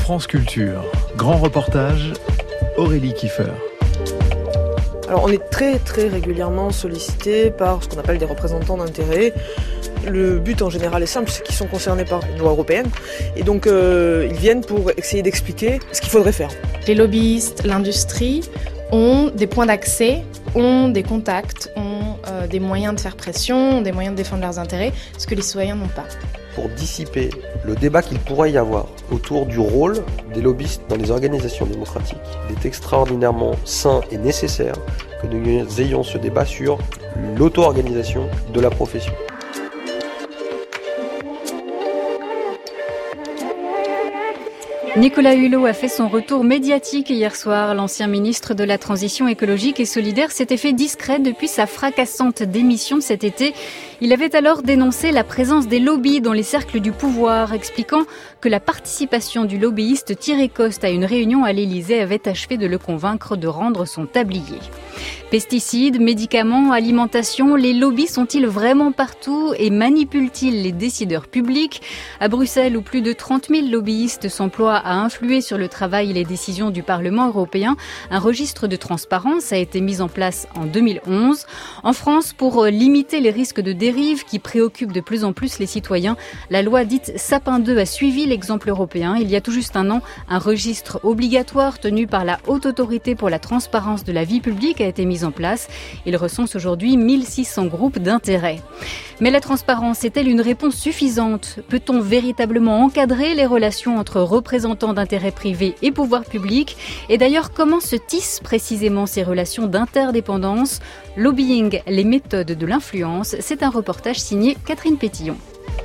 France Culture, grand reportage, Aurélie Kiefer. Alors on est très régulièrement sollicité par ce qu'on appelle des représentants d'intérêt. Le but en général est simple, c'est qu'ils sont concernés par une loi européenne et donc ils viennent pour essayer d'expliquer ce qu'il faudrait faire. Les lobbyistes, l'industrie ont des points d'accès, ont des contacts, ont des moyens de faire pression, ont des moyens de défendre leurs intérêts, ce que les citoyens n'ont pas. Pour dissiper le débat qu'il pourrait y avoir autour du rôle des lobbyistes dans les organisations démocratiques, il est extraordinairement sain et nécessaire que nous ayons ce débat sur l'auto-organisation de la profession. Nicolas Hulot a fait son retour médiatique hier soir. L'ancien ministre de la Transition écologique et solidaire s'était fait discret depuis sa fracassante démission cet été. Il avait alors dénoncé la présence des lobbies dans les cercles du pouvoir, expliquant que la participation du lobbyiste Thierry Coste à une réunion à l'Élysée avait achevé de le convaincre de rendre son tablier. Pesticides, médicaments, alimentation, les lobbies sont-ils vraiment partout et manipulent-ils les décideurs publics ? À Bruxelles, où plus de 30 000 lobbyistes s'emploient à influer sur le travail et les décisions du Parlement européen, un registre de transparence a été mis en place en 2011. En France, pour limiter les risques de dérive qui préoccupent de plus en plus les citoyens, la loi dite Sapin 2 a suivi l'exemple européen. Il y a tout juste un an, un registre obligatoire tenu par la Haute Autorité pour la transparence de la vie publique a été mis en place. Il recense aujourd'hui 1600 groupes d'intérêt. Mais la transparence est-elle une réponse suffisante ? Peut-on véritablement encadrer les relations entre représentants d'intérêts privés et pouvoir public ? Et d'ailleurs, comment se tissent précisément ces relations d'interdépendance ? Lobbying, les méthodes de l'influence, c'est un reportage signé Catherine Pétillon.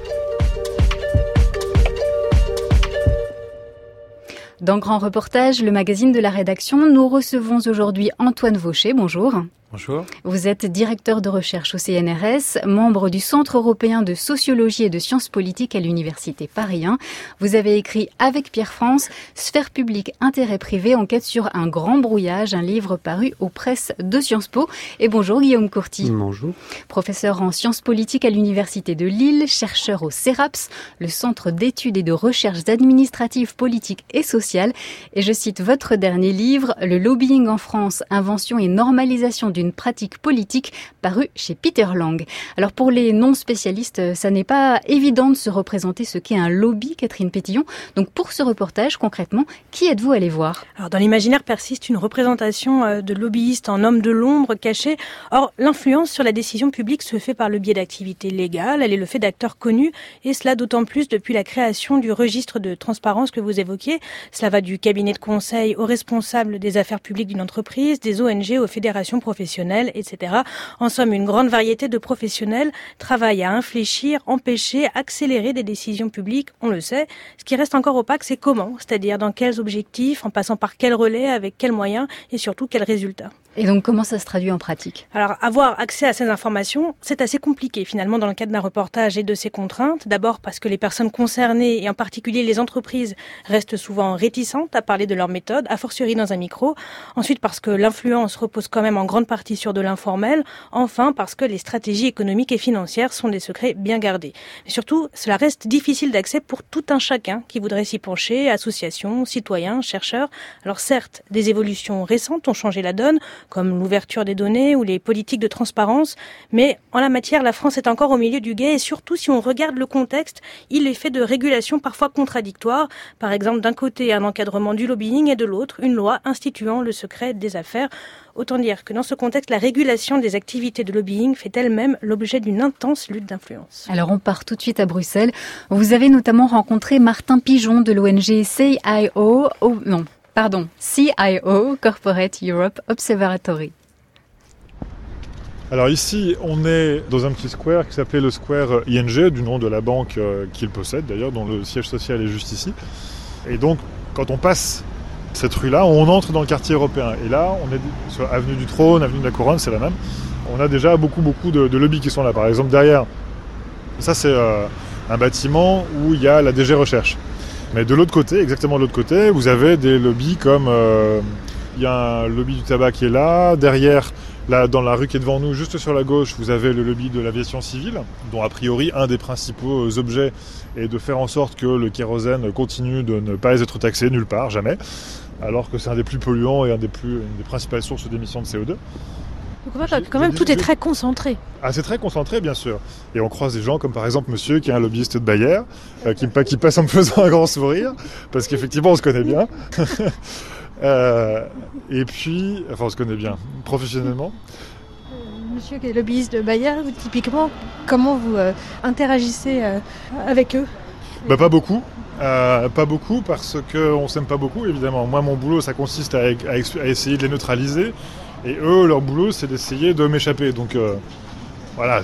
Dans Grand Reportage, le magazine de la rédaction, nous recevons aujourd'hui Antoine Vaucher. Bonjour. Bonjour. Vous êtes directeur de recherche au CNRS, membre du Centre européen de sociologie et de sciences politiques à l'Université Paris 1. Vous avez écrit avec Pierre France, Sphère publique, intérêt privé, enquête sur un grand brouillage, un livre paru aux presses de Sciences Po. Et bonjour Guillaume Courty. Bonjour. Professeur en sciences politiques à l'Université de Lille, chercheur au CERAPS, le Centre d'études et de recherches administratives, politiques et sociales. Et je cite votre dernier livre, Le lobbying en France, invention et normalisation d'une pratique politique, paru chez Peter Lang. Alors pour les non-spécialistes, ça n'est pas évident de se représenter ce qu'est un lobby, Catherine Pétillon. Donc pour ce reportage, concrètement, qui êtes-vous allé voir ? Alors dans l'imaginaire persiste une représentation de lobbyistes en hommes de l'ombre cachés. Or, l'influence sur la décision publique se fait par le biais d'activités légales, elle est le fait d'acteurs connus, et cela d'autant plus depuis la création du registre de transparence que vous évoquiez. Cela va du cabinet de conseil aux responsables des affaires publiques d'une entreprise, des ONG aux fédérations professionnelles, etc. En somme, une grande variété de professionnels travaillent à infléchir, empêcher, accélérer des décisions publiques, on le sait. Ce qui reste encore opaque, c'est comment, c'est-à-dire dans quels objectifs, en passant par quels relais, avec quels moyens et surtout quels résultats. Et donc, comment ça se traduit en pratique ? Alors, avoir accès à ces informations, c'est assez compliqué finalement dans le cadre d'un reportage et de ses contraintes. D'abord parce que les personnes concernées, et en particulier les entreprises, restent souvent réticentes à parler de leurs méthodes, a fortiori dans un micro. Ensuite, parce que l'influence repose quand même en grande partie sur de l'informel. Enfin, parce que les stratégies économiques et financières sont des secrets bien gardés. Mais surtout, cela reste difficile d'accès pour tout un chacun qui voudrait s'y pencher, associations, citoyens, chercheurs. Alors certes, des évolutions récentes ont changé la donne, comme l'ouverture des données ou les politiques de transparence. Mais en la matière, la France est encore au milieu du gué et surtout, si on regarde le contexte, il est fait de régulations parfois contradictoires. Par exemple, d'un côté, un encadrement du lobbying et de l'autre, une loi instituant le secret des affaires. Autant dire que dans ce contexte, la régulation des activités de lobbying fait elle-même l'objet d'une intense lutte d'influence. Alors on part tout de suite à Bruxelles. Vous avez notamment rencontré Martin Pigeon de l'ONG CIO, Corporate Europe Observatory. Alors ici, on est dans un petit square qui s'appelait le square ING, du nom de la banque qu'il possède d'ailleurs, dont le siège social est juste ici. Et donc, quand on passe cette rue-là, on entre dans le quartier européen. Et là, on est sur avenue du Trône, avenue de la Couronne, c'est la même. On a déjà beaucoup de lobbies qui sont là. Par exemple, derrière, ça c'est un bâtiment où il y a la DG Recherche. Mais de l'autre côté, exactement de l'autre côté, vous avez des lobbies comme il y a un lobby du tabac qui est là. Derrière, là, dans la rue qui est devant nous, juste sur la gauche, vous avez le lobby de l'aviation civile, dont a priori un des principaux objets est de faire en sorte que le kérosène continue de ne pas être taxé nulle part, jamais, alors que c'est un des plus polluants et une des principales sources d'émissions de CO2. Donc on voit quand même tout est très concentré. Ah, c'est très concentré, bien sûr. Et on croise des gens comme par exemple monsieur qui est un lobbyiste de Bayer, qui passe en me faisant un grand sourire, parce qu'effectivement on se connaît bien. Et puis, enfin on se connaît bien, professionnellement. Monsieur qui est lobbyiste de Bayer, typiquement, comment vous interagissez avec eux ? Pas beaucoup. Pas beaucoup parce qu'on s'aime pas beaucoup, évidemment. Moi, mon boulot, ça consiste à essayer de les neutraliser. Et eux, leur boulot, c'est d'essayer de m'échapper. Donc voilà,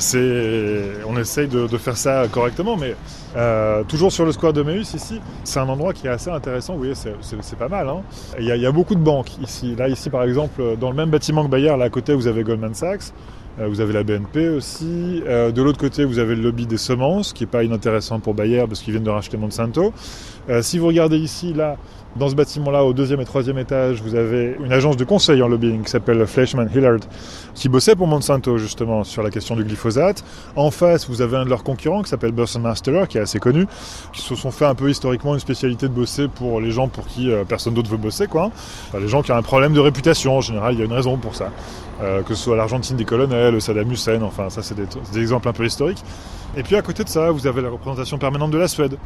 on essaye de faire ça correctement. Mais toujours sur le square d'Emmaüs, ici, c'est un endroit qui est assez intéressant. Vous voyez, c'est pas mal. Hein. Il y a beaucoup de banques ici. Là, ici, par exemple, dans le même bâtiment que Bayer, là à côté, vous avez Goldman Sachs. Vous avez la BNP aussi. De l'autre côté, vous avez le lobby des semences, qui n'est pas inintéressant pour Bayer parce qu'ils viennent de racheter Monsanto. Si vous regardez ici, là, dans ce bâtiment-là, au 2e et 3e étage, vous avez une agence de conseil en lobbying qui s'appelle Fleishman Hillard, qui bossait pour Monsanto, justement, sur la question du glyphosate. En face, vous avez un de leurs concurrents qui s'appelle Burson Marsteller, qui est assez connu, qui se sont fait un peu historiquement une spécialité de bosser pour les gens pour qui personne d'autre veut bosser, quoi. Enfin, les gens qui ont un problème de réputation, en général, il y a une raison pour ça. Que ce soit l'Argentine des colonels, Saddam Hussein, enfin, ça, c'est des exemples un peu historiques. Et puis, à côté de ça, vous avez la représentation permanente de la Suède.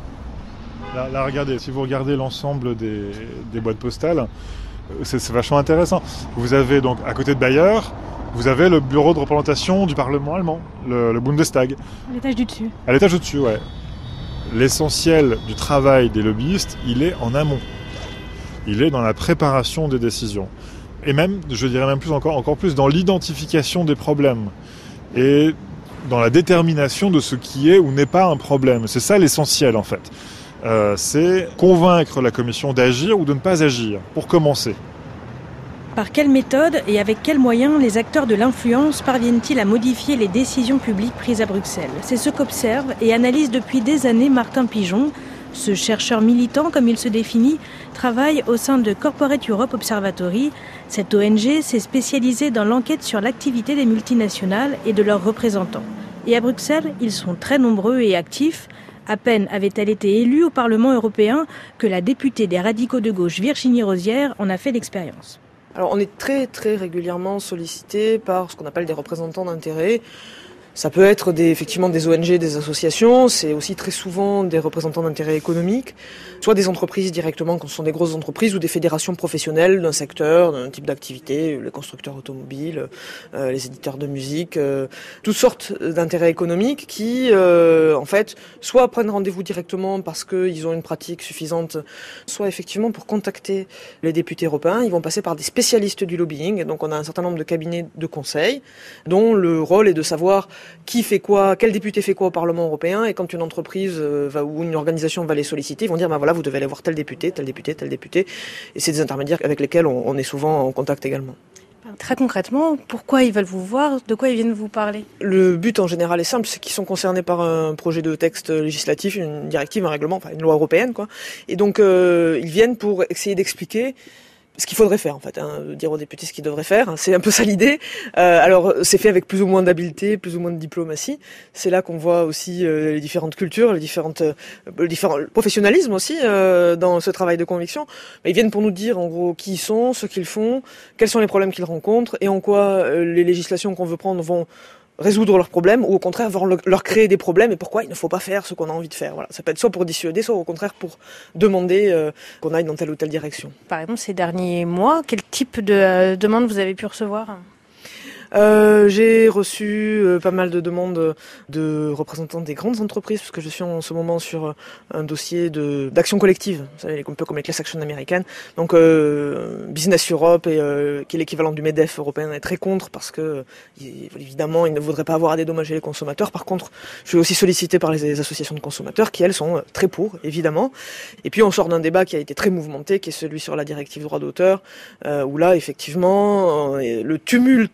Là, regardez, si vous regardez l'ensemble des boîtes postales, c'est vachement intéressant. Vous avez donc, à côté de Bayer, vous avez le bureau de représentation du Parlement allemand, le Bundestag. À l'étage du dessus. À l'étage au-dessus, ouais. L'essentiel du travail des lobbyistes, il est en amont. Il est dans la préparation des décisions. Et même, je dirais même plus encore plus, dans l'identification des problèmes. Et dans la détermination de ce qui est ou n'est pas un problème. C'est ça l'essentiel, en fait. C'est convaincre la Commission d'agir ou de ne pas agir, pour commencer. Par quelle méthode et avec quels moyens les acteurs de l'influence parviennent-ils à modifier les décisions publiques prises à Bruxelles ? C'est ce qu'observe et analyse depuis des années Martin Pigeon. Ce chercheur militant, comme il se définit, travaille au sein de Corporate Europe Observatory. Cette ONG s'est spécialisée dans l'enquête sur l'activité des multinationales et de leurs représentants. Et à Bruxelles, ils sont très nombreux et actifs. À peine avait-elle été élue au Parlement européen que la députée des radicaux de gauche Virginie Rosière en a fait l'expérience. Alors on est très très régulièrement sollicité par ce qu'on appelle des représentants d'intérêt. Ça peut être effectivement des ONG, des associations, c'est aussi très souvent des représentants d'intérêt économiques, soit des entreprises directement quand ce sont des grosses entreprises ou des fédérations professionnelles d'un secteur, d'un type d'activité, les constructeurs automobiles, les éditeurs de musique, toutes sortes d'intérêts économiques qui en fait soit prennent rendez-vous directement parce qu'ils ont une pratique suffisante, soit effectivement pour contacter les députés européens, ils vont passer par des spécialistes du lobbying. Donc on a un certain nombre de cabinets de conseil dont le rôle est de savoir qui fait quoi, quel député fait quoi au Parlement européen, et quand une entreprise ou une organisation va les solliciter, ils vont dire voilà, vous devez aller voir tel député, tel député, tel député, et c'est des intermédiaires avec lesquels on est souvent en contact également. Très concrètement, pourquoi ils veulent vous voir, de quoi ils viennent vous parler ? Le but en général est simple, c'est qu'ils sont concernés par un projet de texte législatif, une directive, un règlement, enfin une loi européenne, quoi. Et donc ils viennent pour essayer d'expliquer ce qu'il faudrait faire en fait, dire aux députés ce qu'ils devraient faire, c'est un peu ça l'idée. Alors c'est fait avec plus ou moins d'habileté, plus ou moins de diplomatie. C'est là qu'on voit aussi les différentes cultures, les différents professionnalismes aussi dans ce travail de conviction. Mais ils viennent pour nous dire en gros qui ils sont, ce qu'ils font, quels sont les problèmes qu'ils rencontrent et en quoi les législations qu'on veut prendre vont résoudre leurs problèmes ou au contraire leur créer des problèmes et pourquoi il ne faut pas faire ce qu'on a envie de faire. Voilà. Ça peut être soit pour dissuader, soit au contraire pour demander qu'on aille dans telle ou telle direction. Par exemple, ces derniers mois, quel type de demande vous avez pu recevoir ? J'ai reçu pas mal de demandes de représentants des grandes entreprises parce que je suis en ce moment sur un dossier d'action collective, vous savez, un peu comme les class action américaines. Donc Business Europe qui est l'équivalent du MEDEF européen est très contre parce que évidemment ils ne voudraient pas avoir à dédommager les consommateurs. Par contre, je suis aussi sollicité par les associations de consommateurs qui elles sont très pour évidemment. Et puis on sort d'un débat qui a été très mouvementé, qui est celui sur la directive droit d'auteur où là effectivement le tumulte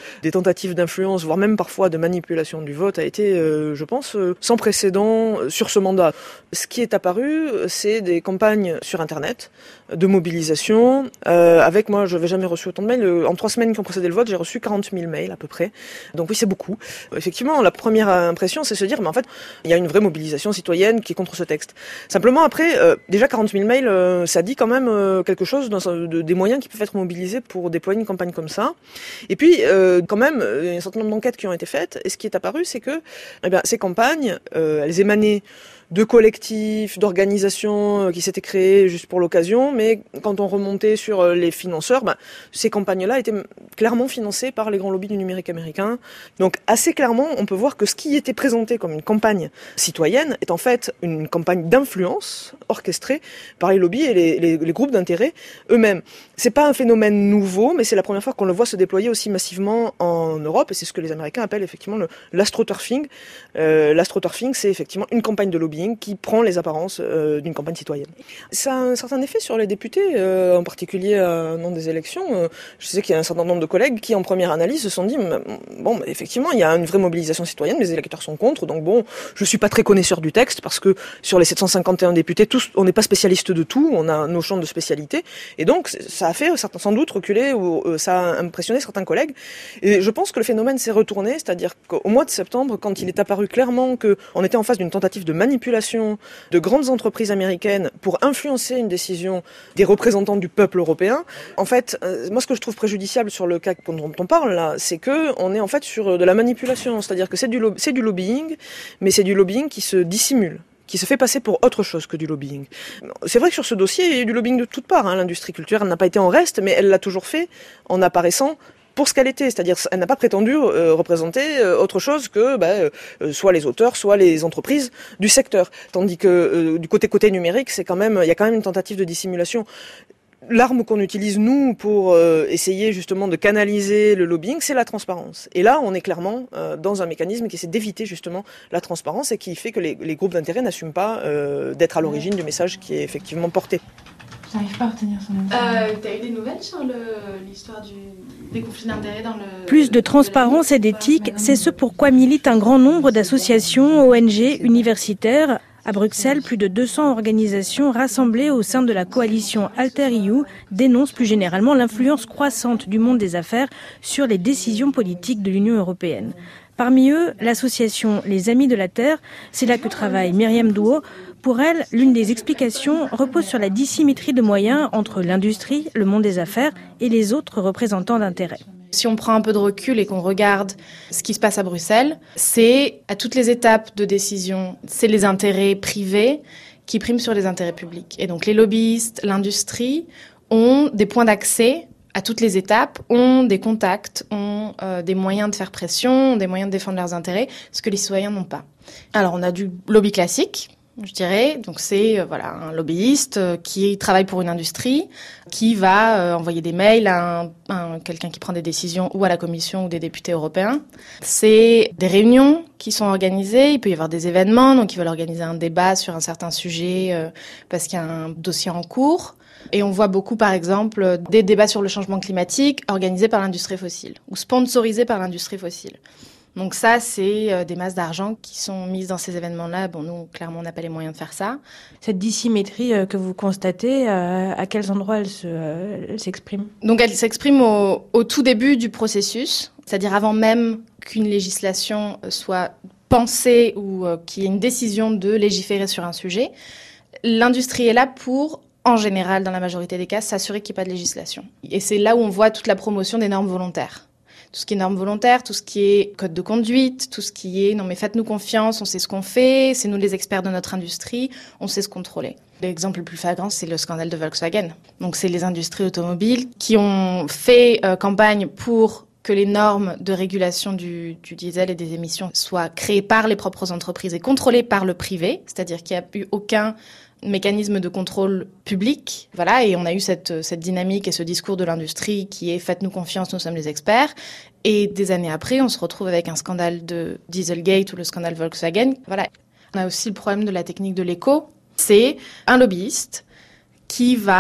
des tentatives d'influence, voire même parfois de manipulation du vote, a été, je pense, sans précédent sur ce mandat. Ce qui est apparu, c'est des campagnes sur Internet de mobilisation. Avec moi, je n'avais jamais reçu autant de mails. En 3 semaines qui ont précédé le vote, j'ai reçu 40 000 mails à peu près. Donc oui, c'est beaucoup. Effectivement, la première impression, c'est se dire, mais en fait, il y a une vraie mobilisation citoyenne qui est contre ce texte. Simplement, après, déjà 40 000 mails, ça dit quand même quelque chose des moyens qui peuvent être mobilisés pour déployer une campagne comme ça. Et puis, quand même, il y a un certain nombre d'enquêtes qui ont été faites. Et ce qui est apparu, c'est que ces campagnes, elles émanaient de collectifs, d'organisations qui s'étaient créées juste pour l'occasion, mais quand on remontait sur les financeurs, ces campagnes-là étaient clairement financées par les grands lobbies du numérique américain. Donc assez clairement, on peut voir que ce qui était présenté comme une campagne citoyenne est en fait une campagne d'influence orchestrée par les lobbies et les groupes d'intérêt eux-mêmes. C'est pas un phénomène nouveau, mais c'est la première fois qu'on le voit se déployer aussi massivement en Europe, et c'est ce que les Américains appellent effectivement l'astroturfing. L'astroturfing, c'est effectivement une campagne de lobbying qui prend les apparences d'une campagne citoyenne. Ça a un certain effet sur les députés, en particulier dans des élections. Je sais qu'il y a un certain nombre de collègues qui, en première analyse, se sont dit effectivement, il y a une vraie mobilisation citoyenne, les électeurs sont contre, donc je suis pas très connaisseur du texte, parce que sur les 751 députés, tous, on n'est pas spécialiste de tout, on a nos champs de spécialité, et donc ça a fait sans doute reculer, ou ça a impressionné certains collègues. Et je pense que le phénomène s'est retourné, c'est-à-dire qu'au mois de septembre, quand il est apparu clairement qu'on était en face d'une tentative de manipulation de grandes entreprises américaines pour influencer une décision des représentants du peuple européen, en fait, moi ce que je trouve préjudiciable sur le cas dont on parle là, c'est que on est en fait sur de la manipulation, c'est-à-dire que c'est du lobbying, mais c'est du lobbying qui se dissimule, qui se fait passer pour autre chose que du lobbying. C'est vrai que sur ce dossier, il y a eu du lobbying de toutes parts. L'industrie culturelle n'a pas été en reste, mais elle l'a toujours fait en apparaissant pour ce qu'elle était, c'est-à-dire elle n'a pas prétendu représenter autre chose que soit les auteurs, soit les entreprises du secteur. Tandis que du côté numérique, il y a quand même une tentative de dissimulation. L'arme qu'on utilise, nous, pour essayer justement de canaliser le lobbying, c'est la transparence. Et là, on est clairement dans un mécanisme qui essaie d'éviter justement la transparence et qui fait que les groupes d'intérêt n'assument pas d'être à l'origine du message qui est effectivement porté. J'arrive pas à retenir son nom. T'as eu des nouvelles sur l'histoire des conflits d'intérêts dans le... Plus de transparence et d'éthique, c'est ce pourquoi milite un grand nombre d'associations, ONG, universitaires. À Bruxelles, plus de 200 organisations rassemblées au sein de la coalition Alter-EU dénoncent plus généralement l'influence croissante du monde des affaires sur les décisions politiques de l'Union européenne. Parmi eux, l'association Les Amis de la Terre, c'est là que travaille Myriam Douau. Pour elle, l'une des explications repose sur la dissymétrie de moyens entre l'industrie, le monde des affaires et les autres représentants d'intérêt. Si on prend un peu de recul et qu'on regarde ce qui se passe à Bruxelles, c'est à toutes les étapes de décision, c'est les intérêts privés qui priment sur les intérêts publics. Et donc les lobbyistes, l'industrie ont des points d'accès à toutes les étapes, ont des contacts, ont des moyens de faire pression, des moyens de défendre leurs intérêts, ce que les citoyens n'ont pas. Alors on a du lobby classique, je dirais. Donc c'est un lobbyiste qui travaille pour une industrie, qui va envoyer des mails à quelqu'un qui prend des décisions ou à la Commission ou des députés européens. C'est des réunions qui sont organisées, il peut y avoir des événements, donc ils veulent organiser un débat sur un certain sujet parce qu'il y a un dossier en cours. Et on voit beaucoup, par exemple, des débats sur le changement climatique organisés par l'industrie fossile ou sponsorisés par l'industrie fossile. Donc ça, c'est des masses d'argent qui sont mises dans ces événements-là. Bon, nous, clairement, on n'a pas les moyens de faire ça. Cette dissymétrie que vous constatez, à quels endroits elle s'exprime ? Donc elle s'exprime au tout début du processus, c'est-à-dire avant même qu'une législation soit pensée ou qu'il y ait une décision de légiférer sur un sujet. L'industrie est là pour, en général, dans la majorité des cas, s'assurer qu'il n'y ait pas de législation. Et c'est là où on voit toute la promotion des normes volontaires. Tout ce qui est normes volontaires, tout ce qui est code de conduite, tout ce qui est « non mais faites-nous confiance, on sait ce qu'on fait, c'est nous les experts de notre industrie, on sait se contrôler ». L'exemple le plus flagrant, c'est le scandale de Volkswagen. Donc c'est les industries automobiles qui ont fait campagne pour que les normes de régulation du diesel et des émissions soient créées par les propres entreprises et contrôlées par le privé, c'est-à-dire qu'il n'y a eu aucun mécanisme de contrôle public, voilà, et on a eu cette dynamique et ce discours de l'industrie qui est « faites-nous confiance, nous sommes les experts ». Et des années après, on se retrouve avec un scandale de Dieselgate ou le scandale Volkswagen. Voilà. On a aussi le problème de la technique de l'écho. C'est un lobbyiste qui va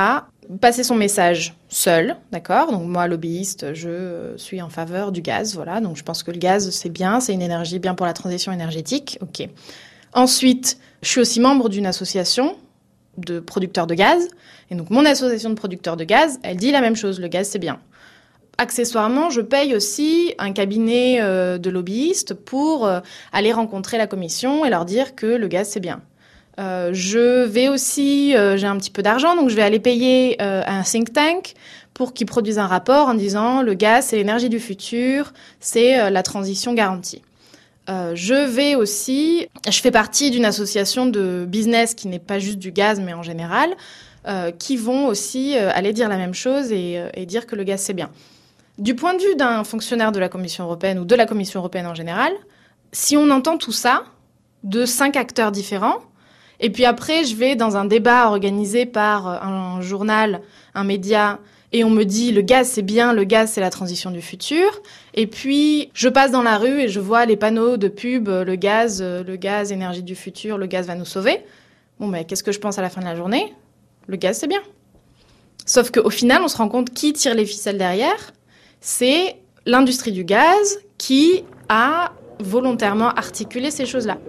passer son message seul, d'accord ? Donc moi, lobbyiste, je suis en faveur du gaz, voilà. Donc je pense que le gaz, c'est bien, c'est une énergie bien pour la transition énergétique, ok. Ensuite, je suis aussi membre d'une association de producteurs de gaz. Et donc mon association de producteurs de gaz, elle dit la même chose, le gaz, c'est bien. Accessoirement, je paye aussi un cabinet de lobbyistes pour aller rencontrer la commission et leur dire que le gaz, c'est bien. Je vais aussi, j'ai un petit peu d'argent, donc je vais aller payer un think tank pour qu'ils produisent un rapport en disant le gaz, c'est l'énergie du futur, c'est la transition garantie. Je fais partie d'une association de business qui n'est pas juste du gaz, mais en général, qui vont aussi aller dire la même chose et dire que le gaz, c'est bien. Du point de vue d'un fonctionnaire de la Commission européenne ou de la Commission européenne en général, si on entend tout ça de 5 acteurs différents, et puis après, je vais dans un débat organisé par un journal, un média, et on me dit le gaz c'est bien, le gaz c'est la transition du futur. Et puis je passe dans la rue et je vois les panneaux de pub, le gaz, énergie du futur, le gaz va nous sauver. Bon, mais qu'est-ce que je pense à la fin de la journée ? Le gaz c'est bien. Sauf qu'au final, on se rend compte qui tire les ficelles derrière. C'est l'industrie du gaz qui a volontairement articulé ces choses-là.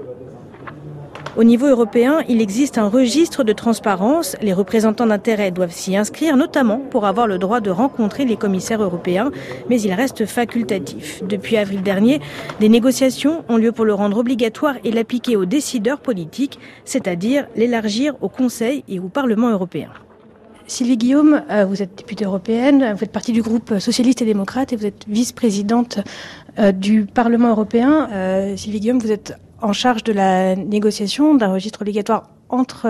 Au niveau européen, il existe un registre de transparence. Les représentants d'intérêt doivent s'y inscrire, notamment pour avoir le droit de rencontrer les commissaires européens, mais il reste facultatif. Depuis avril dernier, des négociations ont lieu pour le rendre obligatoire et l'appliquer aux décideurs politiques, c'est-à-dire l'élargir au Conseil et au Parlement européen. Sylvie Guillaume, vous êtes députée européenne, vous faites partie du groupe socialiste et démocrate et vous êtes vice-présidente du Parlement européen. Sylvie Guillaume, vous êtes en charge de la négociation d'un registre obligatoire entre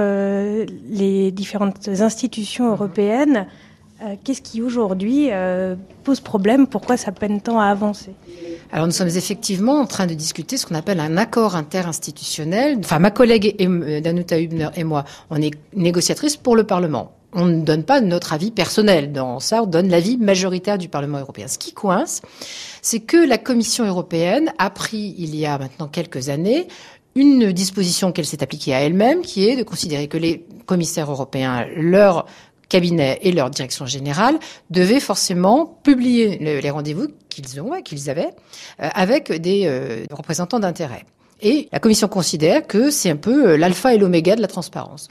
les différentes institutions européennes. Qu'est-ce qui aujourd'hui pose problème ? Pourquoi ça peine tant à avancer ? Alors nous sommes effectivement en train de discuter ce qu'on appelle un accord interinstitutionnel. Enfin, ma collègue Danuta Hübner et moi, on est négociatrices pour le Parlement. On ne donne pas notre avis personnel dans ça, on donne l'avis majoritaire du Parlement européen. Ce qui coince, c'est que la Commission européenne a pris, il y a maintenant quelques années, une disposition qu'elle s'est appliquée à elle-même, qui est de considérer que les commissaires européens, leur cabinet et leur direction générale devaient forcément publier les rendez-vous qu'ils avaient avec des représentants d'intérêt. Et la Commission considère que c'est un peu l'alpha et l'oméga de la transparence.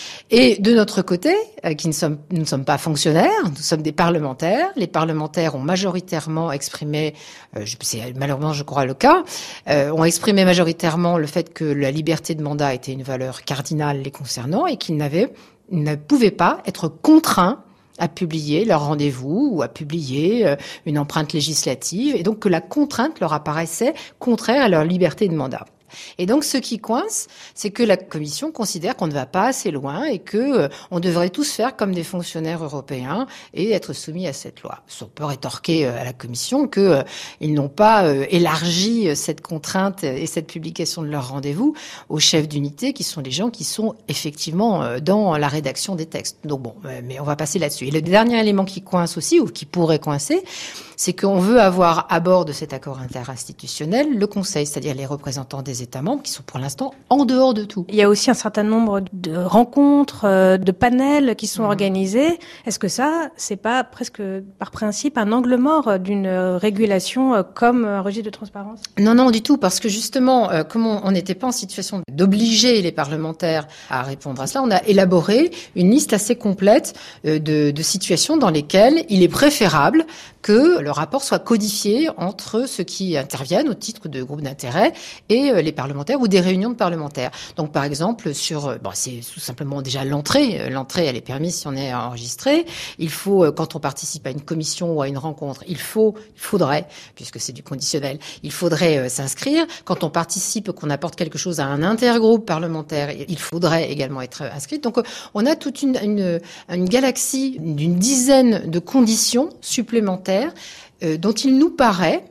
Et de notre côté, nous ne sommes pas fonctionnaires, nous sommes des parlementaires. Les parlementaires ont majoritairement exprimé, c'est malheureusement je crois le cas, ont exprimé majoritairement le fait que la liberté de mandat était une valeur cardinale les concernant et qu'ils ne pouvaient pas être contraints à publier leur rendez-vous ou à publier une empreinte législative, et donc que la contrainte leur apparaissait contraire à leur liberté de mandat. Et donc, ce qui coince, c'est que la Commission considère qu'on ne va pas assez loin et que on devrait tous faire comme des fonctionnaires européens et être soumis à cette loi. On peut rétorquer à la Commission que ils n'ont pas élargi cette contrainte et cette publication de leur rendez-vous aux chefs d'unité, qui sont les gens qui sont effectivement dans la rédaction des textes. Donc bon, mais on va passer là-dessus. Et le dernier élément qui coince aussi, ou qui pourrait coincer, c'est qu'on veut avoir à bord de cet accord interinstitutionnel le Conseil, c'est-à-dire les représentants des États membres qui sont pour l'instant en dehors de tout. Il y a aussi un certain nombre de rencontres, de panels qui sont organisés. Est-ce que ça, c'est pas presque par principe un angle mort d'une régulation comme un registre de transparence ? Non, du tout, parce que justement, comme on n'était pas en situation d'obliger les parlementaires à répondre à cela, on a élaboré une liste assez complète de situations dans lesquelles il est préférable que le rapport soit codifié entre ceux qui interviennent au titre de groupes d'intérêt et les parlementaires ou des réunions de parlementaires. Donc, par exemple, c'est tout simplement déjà l'entrée. L'entrée, elle est permise si on est enregistré. Il faut, quand on participe à une commission ou à une rencontre, il faudrait, puisque c'est du conditionnel, il faudrait s'inscrire. Quand on participe, qu'on apporte quelque chose à un intergroupe parlementaire, il faudrait également être inscrit. Donc, on a toute une galaxie d'une dizaine de conditions supplémentaires dont il nous paraît,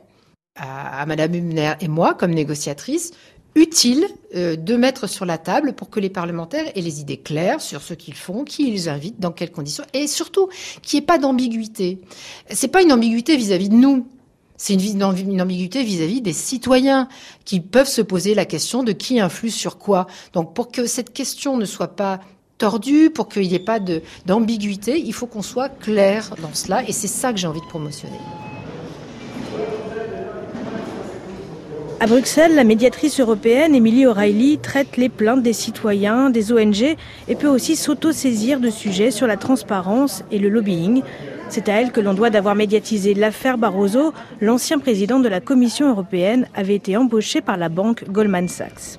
à Madame Hübner et moi, comme négociatrices, utile de mettre sur la table pour que les parlementaires aient les idées claires sur ce qu'ils font, qui ils invitent, dans quelles conditions, et surtout qu'il n'y ait pas d'ambiguïté. C'est pas une ambiguïté vis-à-vis de nous. C'est une ambiguïté vis-à-vis des citoyens qui peuvent se poser la question de qui influe sur quoi. Donc, pour que cette question ne soit pas tordu, pour qu'il n'y ait pas d'ambiguïté. Il faut qu'on soit clair dans cela et c'est ça que j'ai envie de promotionner. À Bruxelles, la médiatrice européenne Emily O'Reilly traite les plaintes des citoyens, des ONG et peut aussi s'auto-saisir de sujets sur la transparence et le lobbying. C'est à elle que l'on doit d'avoir médiatisé l'affaire Barroso. L'ancien président de la Commission européenne avait été embauché par la banque Goldman Sachs.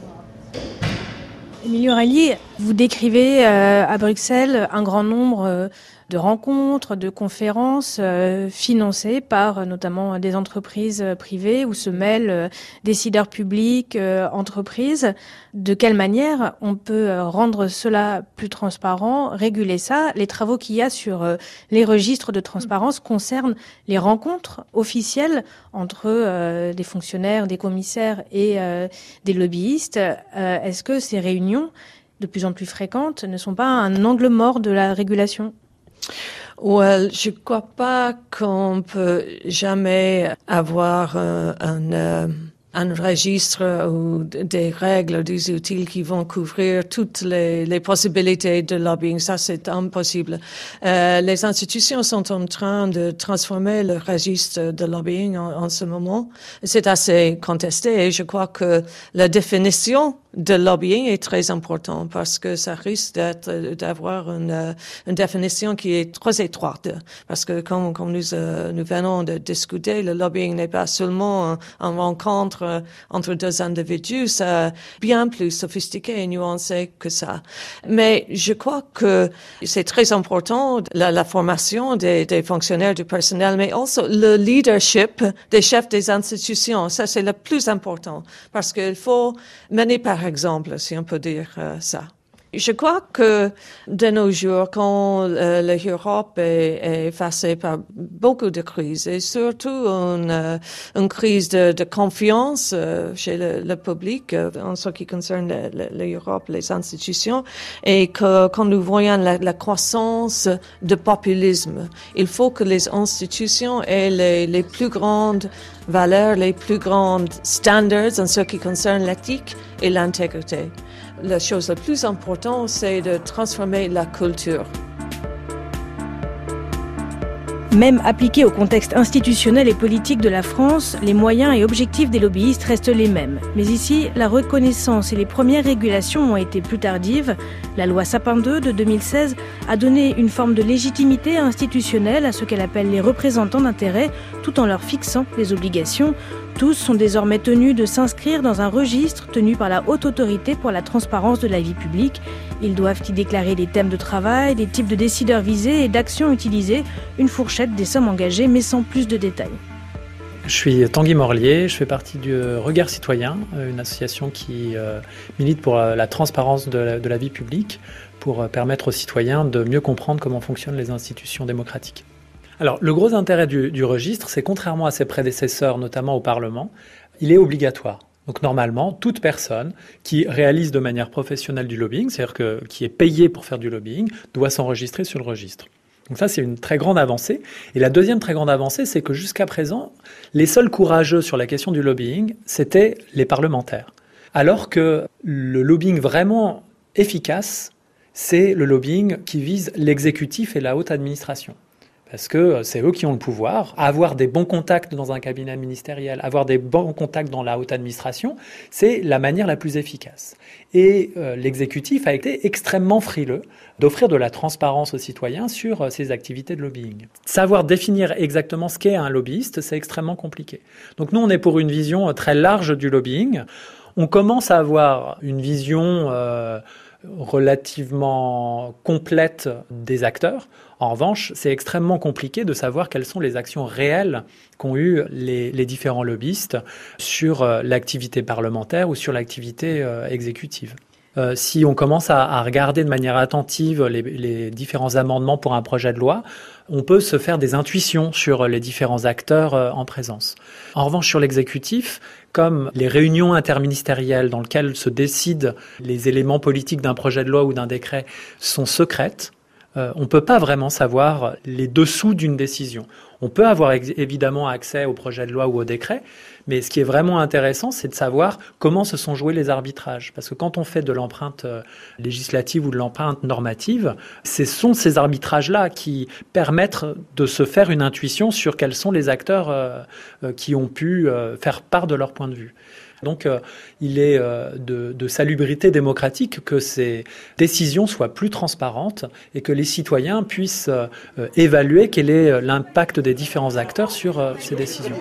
Emily O'Reilly, vous décrivez à Bruxelles un grand nombre de rencontres, de conférences financées par notamment des entreprises privées où se mêlent décideurs publics, entreprises. De quelle manière on peut rendre cela plus transparent, réguler ça? Les travaux qu'il y a sur les registres de transparence concernent les rencontres officielles entre des fonctionnaires, des commissaires et des lobbyistes. Est-ce que ces réunions, de plus en plus fréquentes, ne sont pas un angle mort de la régulation? Well, je crois pas qu'on peut jamais avoir un registre ou des règles, des outils qui vont couvrir toutes les possibilités de lobbying. Ça, c'est impossible. Les institutions sont en train de transformer le registre de lobbying en ce moment. C'est assez contesté et je crois que la définition de lobbying est très important parce que ça risque d'avoir une définition qui est très étroite. Parce que comme nous venons de discuter, le lobbying n'est pas seulement une rencontre entre deux individus, c'est bien plus sophistiqué et nuancé que ça. Mais je crois que c'est très important la formation des fonctionnaires, du personnel, mais aussi le leadership des chefs des institutions. Ça, c'est le plus important parce qu'il faut mener par exemple, si on peut dire ça. Je crois que de nos jours, quand l'Europe est facée par beaucoup de crises, et surtout une crise de confiance chez le public en ce qui concerne l'Europe, les institutions, et que quand nous voyons la croissance du populisme, il faut que les institutions aient les plus grandes valeurs, les plus grands standards en ce qui concerne l'éthique et l'intégrité. La chose la plus importante, c'est de transformer la culture. Même appliqués au contexte institutionnel et politique de la France, les moyens et objectifs des lobbyistes restent les mêmes. Mais ici, la reconnaissance et les premières régulations ont été plus tardives. La loi Sapin II de 2016 a donné une forme de légitimité institutionnelle à ce qu'elle appelle les représentants d'intérêt, tout en leur fixant des obligations. Tous sont désormais tenus de s'inscrire dans un registre tenu par la Haute Autorité pour la transparence de la vie publique. Ils doivent y déclarer les thèmes de travail, les types de décideurs visés et d'actions utilisées, une fourchette des sommes engagées, mais sans plus de détails. Je suis Tanguy Morlier, je fais partie du Regard Citoyen, une association qui milite pour la transparence de la vie publique, pour permettre aux citoyens de mieux comprendre comment fonctionnent les institutions démocratiques. Alors, le gros intérêt du registre, c'est contrairement à ses prédécesseurs, notamment au Parlement, il est obligatoire. Donc normalement, toute personne qui réalise de manière professionnelle du lobbying, c'est-à-dire qui est payée pour faire du lobbying, doit s'enregistrer sur le registre. Donc ça, c'est une très grande avancée. Et la deuxième très grande avancée, c'est que jusqu'à présent, les seuls courageux sur la question du lobbying, c'était les parlementaires. Alors que le lobbying vraiment efficace, c'est le lobbying qui vise l'exécutif et la haute administration. Parce que c'est eux qui ont le pouvoir. Avoir des bons contacts dans un cabinet ministériel, avoir des bons contacts dans la haute administration, c'est la manière la plus efficace. Et l'exécutif a été extrêmement frileux d'offrir de la transparence aux citoyens sur ses activités de lobbying. Savoir définir exactement ce qu'est un lobbyiste, c'est extrêmement compliqué. Donc nous, on est pour une vision très large du lobbying. On commence à avoir une vision relativement complète des acteurs. En revanche, c'est extrêmement compliqué de savoir quelles sont les actions réelles qu'ont eues les différents lobbyistes sur l'activité parlementaire ou sur l'activité exécutive. Si on commence à regarder de manière attentive les différents amendements pour un projet de loi, on peut se faire des intuitions sur les différents acteurs en présence. En revanche, sur l'exécutif, comme les réunions interministérielles dans lesquelles se décident les éléments politiques d'un projet de loi ou d'un décret sont secrètes, on ne peut pas vraiment savoir les dessous d'une décision. On peut avoir évidemment accès au projet de loi ou au décret, mais ce qui est vraiment intéressant, c'est de savoir comment se sont joués les arbitrages. Parce que quand on fait de l'empreinte législative ou de l'empreinte normative, ce sont ces arbitrages-là qui permettent de se faire une intuition sur quels sont les acteurs qui ont pu faire part de leur point de vue. Donc, il est de salubrité démocratique que ces décisions soient plus transparentes et que les citoyens puissent évaluer quel est l'impact des différents acteurs sur ces décisions.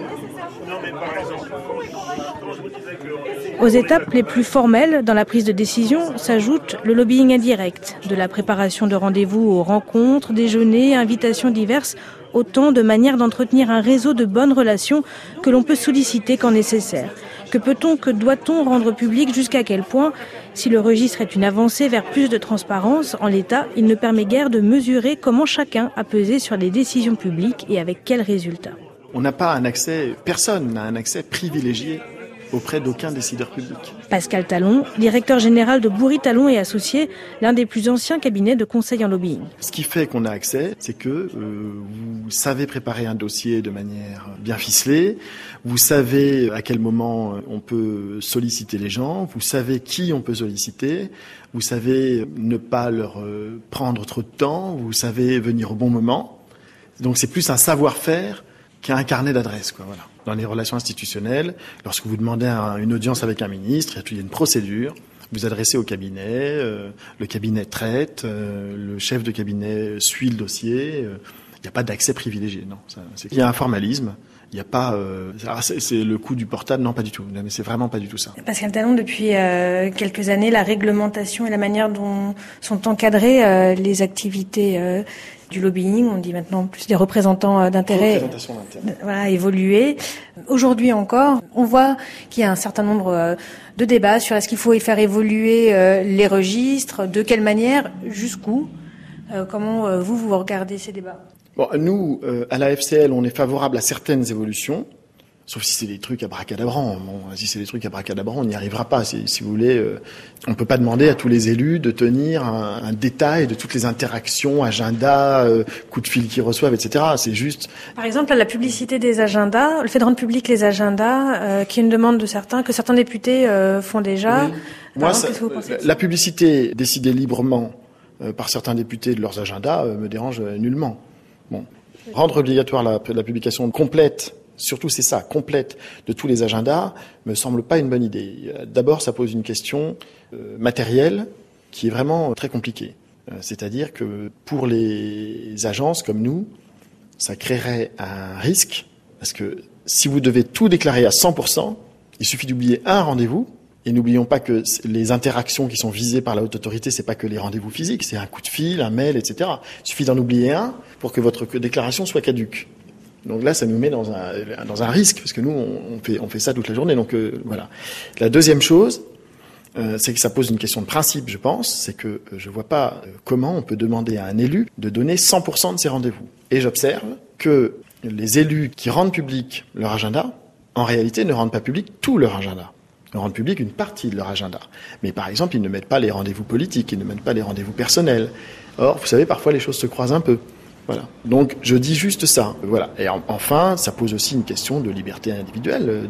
Aux étapes les plus formelles dans la prise de décision s'ajoute le lobbying indirect, de la préparation de rendez-vous aux rencontres, déjeuners, invitations diverses, autant de manières d'entretenir un réseau de bonnes relations que l'on peut solliciter quand nécessaire. Que doit-on rendre public, jusqu'à quel point? Si le registre est une avancée vers plus de transparence, en l'état, il ne permet guère de mesurer comment chacun a pesé sur les décisions publiques et avec quels résultats. On n'a pas personne n'a un accès privilégié auprès d'aucun décideur public. Pascal Talon, directeur général de Bourri Talon et Associés, l'un des plus anciens cabinets de conseil en lobbying. Ce qui fait qu'on a accès, c'est que vous savez préparer un dossier de manière bien ficelée, vous savez à quel moment on peut solliciter les gens, vous savez qui on peut solliciter, vous savez ne pas leur prendre trop de temps, vous savez venir au bon moment. Donc c'est plus un savoir-faire qu'un carnet d'adresses, quoi, voilà. Dans les relations institutionnelles, lorsque vous demandez une audience avec un ministre, il y a une procédure, vous adressez au cabinet, le cabinet traite, le chef de cabinet suit le dossier, il n'y a pas d'accès privilégié, non. Il y a un formalisme, il n'y a pas... c'est le coup du portable, non, pas du tout, mais c'est vraiment pas du tout ça. Pascal Talon, depuis quelques années, la réglementation et la manière dont sont encadrées les activités du lobbying, on dit maintenant plus des représentants d'intérêt, voilà, évoluer. Aujourd'hui encore, on voit qu'il y a un certain nombre de débats sur est-ce qu'il faut y faire évoluer les registres, de quelle manière, jusqu'où. Comment vous regardez ces débats? Bon, nous, à la FCL, on est favorable à certaines évolutions, sauf si c'est des trucs abracadabrants. Bon, si c'est des trucs abracadabrants, on n'y arrivera pas. Si vous voulez, on peut pas demander à tous les élus de tenir un détail de toutes les interactions, agenda, coups de fil qu'ils reçoivent, etc. C'est juste... Par exemple, la publicité des agendas, le fait de rendre public les agendas, qui est une demande de certains, que certains députés font déjà. Oui. Moi, qu'est-ce que vous pensez? La publicité décidée librement par certains députés de leurs agendas me dérange nullement. Bon. Rendre obligatoire la publication complète, surtout c'est ça, complète de tous les agendas, me semble pas une bonne idée. D'abord, ça pose une question matérielle qui est vraiment très compliquée. C'est-à-dire que pour les agences comme nous, ça créerait un risque, parce que si vous devez tout déclarer à 100%, il suffit d'oublier un rendez-vous. Et n'oublions pas que les interactions qui sont visées par la haute autorité, c'est pas que les rendez-vous physiques, c'est un coup de fil, un mail, etc. Il suffit d'en oublier un pour que votre déclaration soit caduque. Donc là, ça nous met dans un risque, parce que nous, on fait ça toute la journée. Donc voilà. La deuxième chose, c'est que ça pose une question de principe, je pense. C'est que je vois pas comment on peut demander à un élu de donner 100% de ses rendez-vous. Et j'observe que les élus qui rendent public leur agenda, en réalité, ne rendent pas public tout leur agenda. Ils rendent public une partie de leur agenda. Mais par exemple, ils ne mettent pas les rendez-vous politiques, ils ne mettent pas les rendez-vous personnels. Or, vous savez, parfois les choses se croisent un peu. Voilà. Donc, je dis juste ça. Voilà. Et enfin, ça pose aussi une question de liberté individuelle,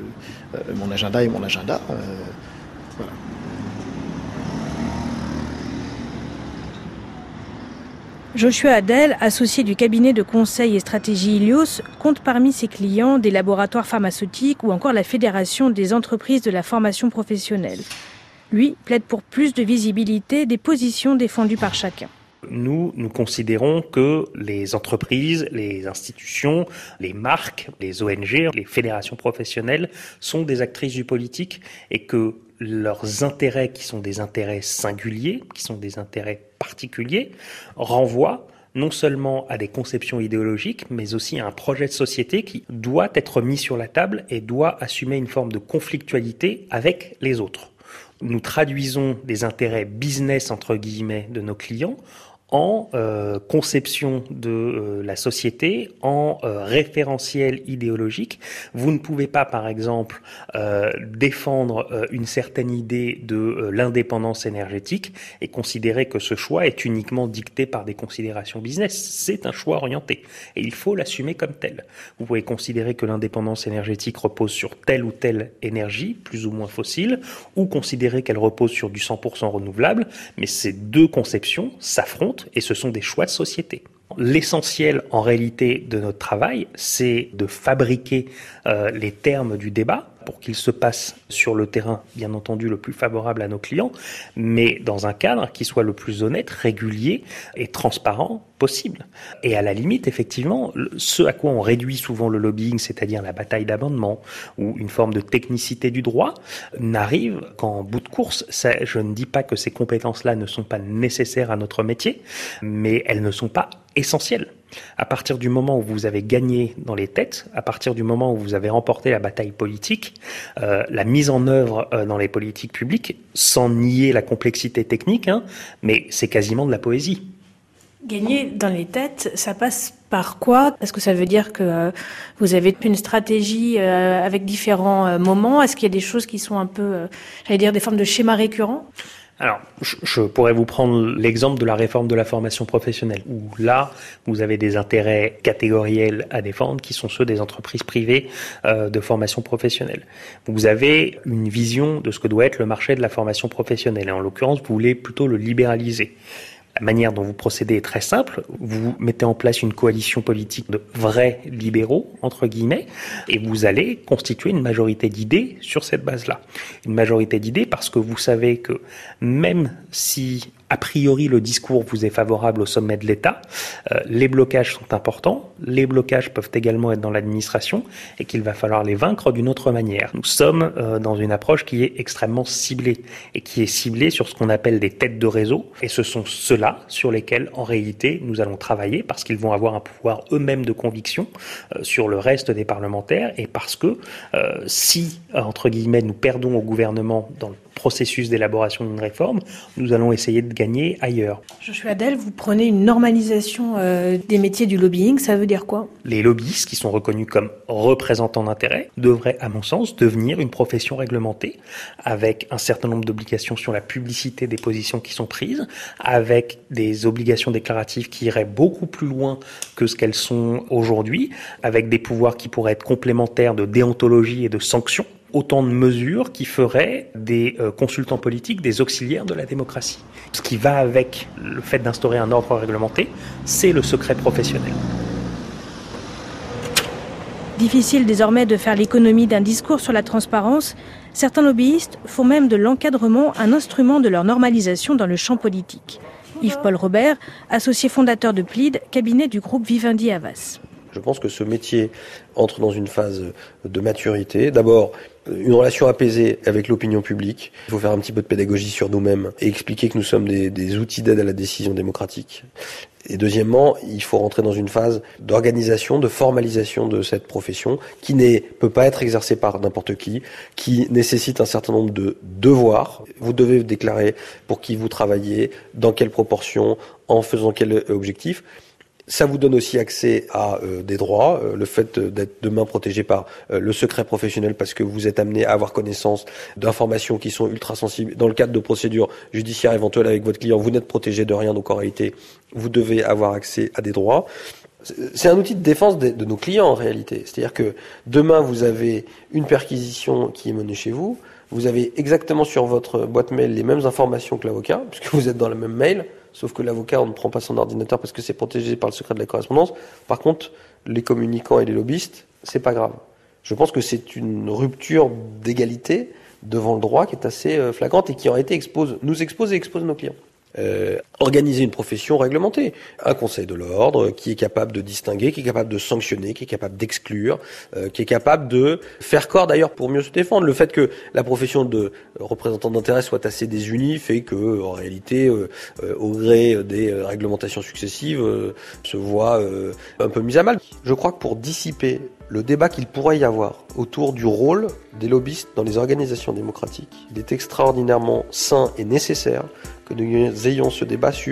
de mon agenda est mon agenda. Voilà. Joshua Adel, associé du cabinet de conseil et stratégie Ilios, compte parmi ses clients des laboratoires pharmaceutiques ou encore la Fédération des entreprises de la formation professionnelle. Lui plaide pour plus de visibilité des positions défendues par chacun. Nous considérons que les entreprises, les institutions, les marques, les ONG, les fédérations professionnelles sont des actrices du politique et que leurs intérêts, qui sont des intérêts singuliers, qui sont des intérêts particuliers, renvoient non seulement à des conceptions idéologiques, mais aussi à un projet de société qui doit être mis sur la table et doit assumer une forme de conflictualité avec les autres. Nous traduisons des intérêts business, entre guillemets, de nos clients en conception de la société, en référentiel idéologique. Vous ne pouvez pas, par exemple, défendre une certaine idée de l'indépendance énergétique et considérer que ce choix est uniquement dicté par des considérations business. C'est un choix orienté et il faut l'assumer comme tel. Vous pouvez considérer que l'indépendance énergétique repose sur telle ou telle énergie, plus ou moins fossile, ou considérer qu'elle repose sur du 100% renouvelable, mais ces deux conceptions s'affrontent et ce sont des choix de société. L'essentiel, en réalité, de notre travail, c'est de fabriquer les termes du débat pour qu'il se passe sur le terrain, bien entendu, le plus favorable à nos clients, mais dans un cadre qui soit le plus honnête, régulier et transparent possible. Et à la limite, effectivement, ce à quoi on réduit souvent le lobbying, c'est-à-dire la bataille d'amendement ou une forme de technicité du droit, n'arrive qu'en bout de course. Je ne dis pas que ces compétences-là ne sont pas nécessaires à notre métier, mais elles ne sont pas essentielles. À partir du moment où vous avez gagné dans les têtes, à partir du moment où vous avez remporté la bataille politique, la mise en œuvre dans les politiques publiques, sans nier la complexité technique, mais c'est quasiment de la poésie. Gagner dans les têtes, ça passe par quoi ? Est-ce que ça veut dire que vous avez une stratégie avec différents moments ? Est-ce qu'il y a des choses qui sont un peu, des formes de schémas récurrents ? Alors, je pourrais vous prendre l'exemple de la réforme de la formation professionnelle, où là, vous avez des intérêts catégoriels à défendre, qui sont ceux des entreprises privées de formation professionnelle. Vous avez une vision de ce que doit être le marché de la formation professionnelle, et en l'occurrence, vous voulez plutôt le libéraliser. La manière dont vous procédez est très simple. Vous mettez en place une coalition politique de vrais libéraux, entre guillemets, et vous allez constituer une majorité d'idées sur cette base-là. Une majorité d'idées parce que vous savez que même si a priori le discours vous est favorable au sommet de l'État, les blocages sont importants, les blocages peuvent également être dans l'administration et qu'il va falloir les vaincre d'une autre manière. Nous sommes dans une approche qui est extrêmement ciblée et qui est ciblée sur ce qu'on appelle des têtes de réseau, et ce sont ceux-là sur lesquels en réalité nous allons travailler parce qu'ils vont avoir un pouvoir eux-mêmes de conviction sur le reste des parlementaires, et parce que si, entre guillemets, nous perdons au gouvernement dans le processus d'élaboration d'une réforme, nous allons essayer de gagner ailleurs. Joshua Adel, vous prenez une normalisation des métiers du lobbying, ça veut dire quoi ? Les lobbyistes, qui sont reconnus comme représentants d'intérêts, devraient, à mon sens, devenir une profession réglementée, avec un certain nombre d'obligations sur la publicité des positions qui sont prises, avec des obligations déclaratives qui iraient beaucoup plus loin que ce qu'elles sont aujourd'hui, avec des pouvoirs qui pourraient être complémentaires de déontologie et de sanctions. Autant de mesures qui feraient des consultants politiques des auxiliaires de la démocratie. Ce qui va avec le fait d'instaurer un ordre réglementé, c'est le secret professionnel. Difficile désormais de faire l'économie d'un discours sur la transparence. Certains lobbyistes font même de l'encadrement un instrument de leur normalisation dans le champ politique. Yves-Paul Robert, associé fondateur de Plid, cabinet du groupe Vivendi Havas. Je pense que ce métier entre dans une phase de maturité. D'abord, une relation apaisée avec l'opinion publique. Il faut faire un petit peu de pédagogie sur nous-mêmes et expliquer que nous sommes des outils d'aide à la décision démocratique. Et deuxièmement, il faut rentrer dans une phase d'organisation, de formalisation de cette profession qui peut pas être exercée par n'importe qui nécessite un certain nombre de devoirs. Vous devez déclarer pour qui vous travaillez, dans quelle proportion, en faisant quel objectif. Ça vous donne aussi accès à des droits, le fait d'être demain protégé par le secret professionnel parce que vous êtes amené à avoir connaissance d'informations qui sont ultra sensibles. Dans le cadre de procédures judiciaires éventuelles avec votre client, vous n'êtes protégé de rien, donc en réalité, vous devez avoir accès à des droits. C'est un outil de défense de nos clients en réalité. C'est-à-dire que demain, vous avez une perquisition qui est menée chez vous, vous avez exactement sur votre boîte mail les mêmes informations que l'avocat, puisque vous êtes dans le même mail. Sauf que l'avocat, on ne prend pas son ordinateur parce que c'est protégé par le secret de la correspondance. Par contre, les communicants et les lobbyistes, c'est pas grave. Je pense que c'est une rupture d'égalité devant le droit qui est assez flagrante et qui en réalité nous expose et expose nos clients. Organiser une profession réglementée, un conseil de l'ordre qui est capable de distinguer, qui est capable de sanctionner, qui est capable d'exclure, qui est capable de faire corps d'ailleurs pour mieux se défendre. Le fait que la profession de représentant d'intérêt soit assez désunie fait que en réalité au gré des réglementations successives se voit un peu mise à mal. Je crois que pour dissiper le débat qu'il pourrait y avoir autour du rôle des lobbyistes dans les organisations démocratiques, il est extraordinairement sain et nécessaire que nous ayons ce débat sur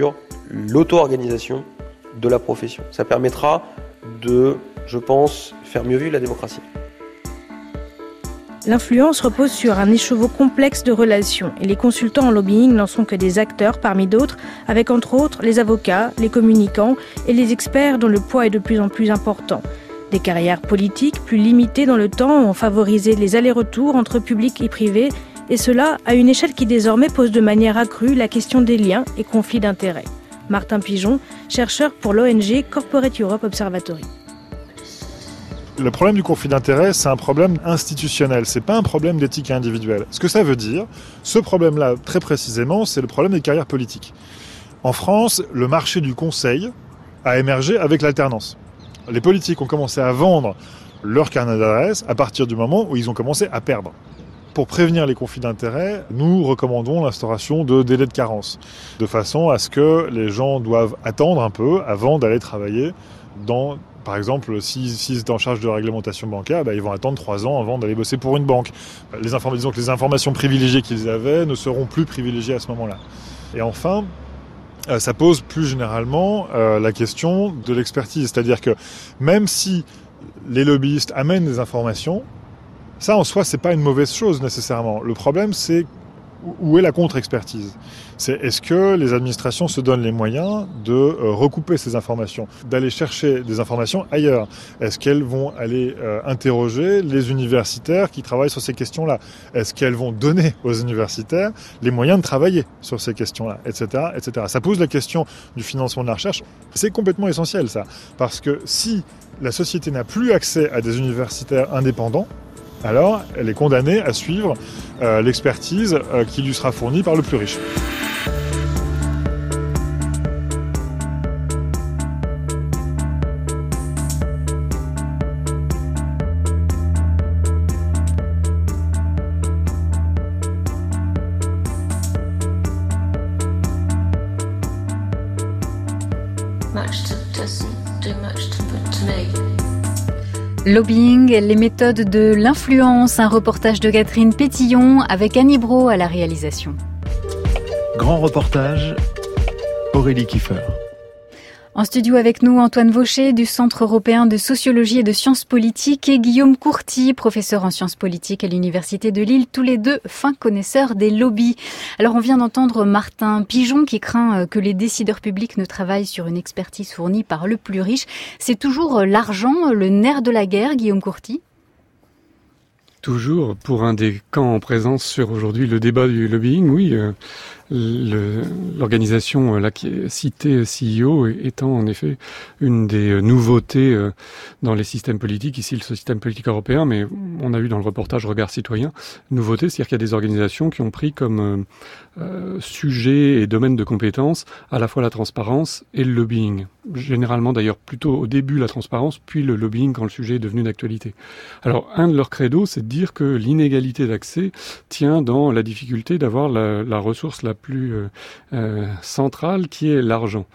l'auto-organisation de la profession. Ça permettra de, je pense, faire mieux vivre la démocratie. L'influence repose sur un écheveau complexe de relations et les consultants en lobbying n'en sont que des acteurs parmi d'autres, avec entre autres les avocats, les communicants et les experts dont le poids est de plus en plus important. Des carrières politiques plus limitées dans le temps ont favorisé les allers-retours entre public et privé, et cela à une échelle qui désormais pose de manière accrue la question des liens et conflits d'intérêts. Martin Pigeon, chercheur pour l'ONG Corporate Europe Observatory. Le problème du conflit d'intérêts, c'est un problème institutionnel, c'est pas un problème d'éthique individuelle. Ce que ça veut dire, ce problème-là, très précisément, c'est le problème des carrières politiques. En France, le marché du conseil a émergé avec l'alternance. Les politiques ont commencé à vendre leur carnet d'adresse à partir du moment où ils ont commencé à perdre. Pour prévenir les conflits d'intérêts, nous recommandons l'instauration de délais de carence, de façon à ce que les gens doivent attendre un peu avant d'aller travailler dans... Par exemple, s'ils étaient en charge de réglementation bancaire, ils vont attendre 3 ans avant d'aller bosser pour une banque. Disons que les informations privilégiées qu'ils avaient ne seront plus privilégiées à ce moment-là. Et enfin, ça pose plus généralement la question de l'expertise. C'est-à-dire que même si les lobbyistes amènent des informations, ça en soi, c'est pas une mauvaise chose nécessairement. Le problème, c'est où est la contre-expertise ? C'est est-ce que les administrations se donnent les moyens de recouper ces informations, d'aller chercher des informations ailleurs ? Est-ce qu'elles vont aller interroger les universitaires qui travaillent sur ces questions-là ? Est-ce qu'elles vont donner aux universitaires les moyens de travailler sur ces questions-là, etc., etc. Ça pose la question du financement de la recherche. C'est complètement essentiel, ça. Parce que si la société n'a plus accès à des universitaires indépendants, alors elle est condamnée à suivre l'expertise qui lui sera fournie par le plus riche. Lobbying, les méthodes de l'influence, un reportage de Catherine Pétillon avec Annie Brault à la réalisation. Grand reportage, Aurélie Kiefer. En studio avec nous, Antoine Vaucher du Centre européen de sociologie et de sciences politiques et Guillaume Courty, professeur en sciences politiques à l'Université de Lille, tous les deux fins connaisseurs des lobbies. Alors on vient d'entendre Martin Pigeon qui craint que les décideurs publics ne travaillent sur une expertise fournie par le plus riche. C'est toujours l'argent, le nerf de la guerre, Guillaume Courty ? Toujours, pour un des camps en présence sur aujourd'hui le débat du lobbying, oui. L'organisation là qui est citée CIO étant en effet une des nouveautés dans les systèmes politiques, ici le système politique européen, mais on a eu dans le reportage Regard Citoyen, nouveauté, c'est-à-dire qu'il y a des organisations qui ont pris comme sujet et domaine de compétences à la fois la transparence et le lobbying. Généralement d'ailleurs plutôt au début la transparence, puis le lobbying quand le sujet est devenu d'actualité. Alors un de leurs credos, c'est de dire que l'inégalité d'accès tient dans la difficulté d'avoir la ressource la plus centrale qui est l'argent.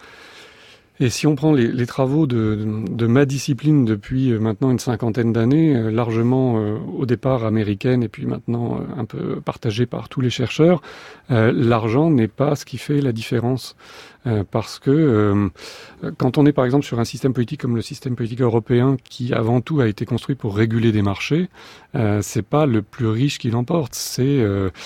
Et si on prend les travaux de ma discipline depuis maintenant une 50aine d'années, largement au départ américaine et puis maintenant un peu partagée par tous les chercheurs, l'argent n'est pas ce qui fait la différence. Parce que quand on est par exemple sur un système politique comme le système politique européen qui avant tout a été construit pour réguler des marchés, c'est pas le plus riche qui l'emporte, c'est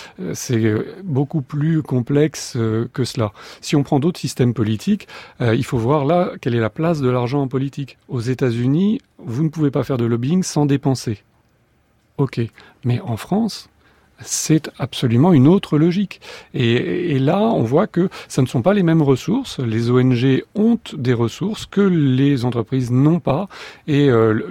beaucoup plus complexe que cela. Si on prend d'autres systèmes politiques, il faut voir là quelle est la place de l'argent en politique. Aux États-Unis, vous ne pouvez pas faire de lobbying sans dépenser. Ok, mais en France, c'est absolument une autre logique. Et là, on voit que ça ne sont pas les mêmes ressources. Les ONG ont des ressources que les entreprises n'ont pas. Et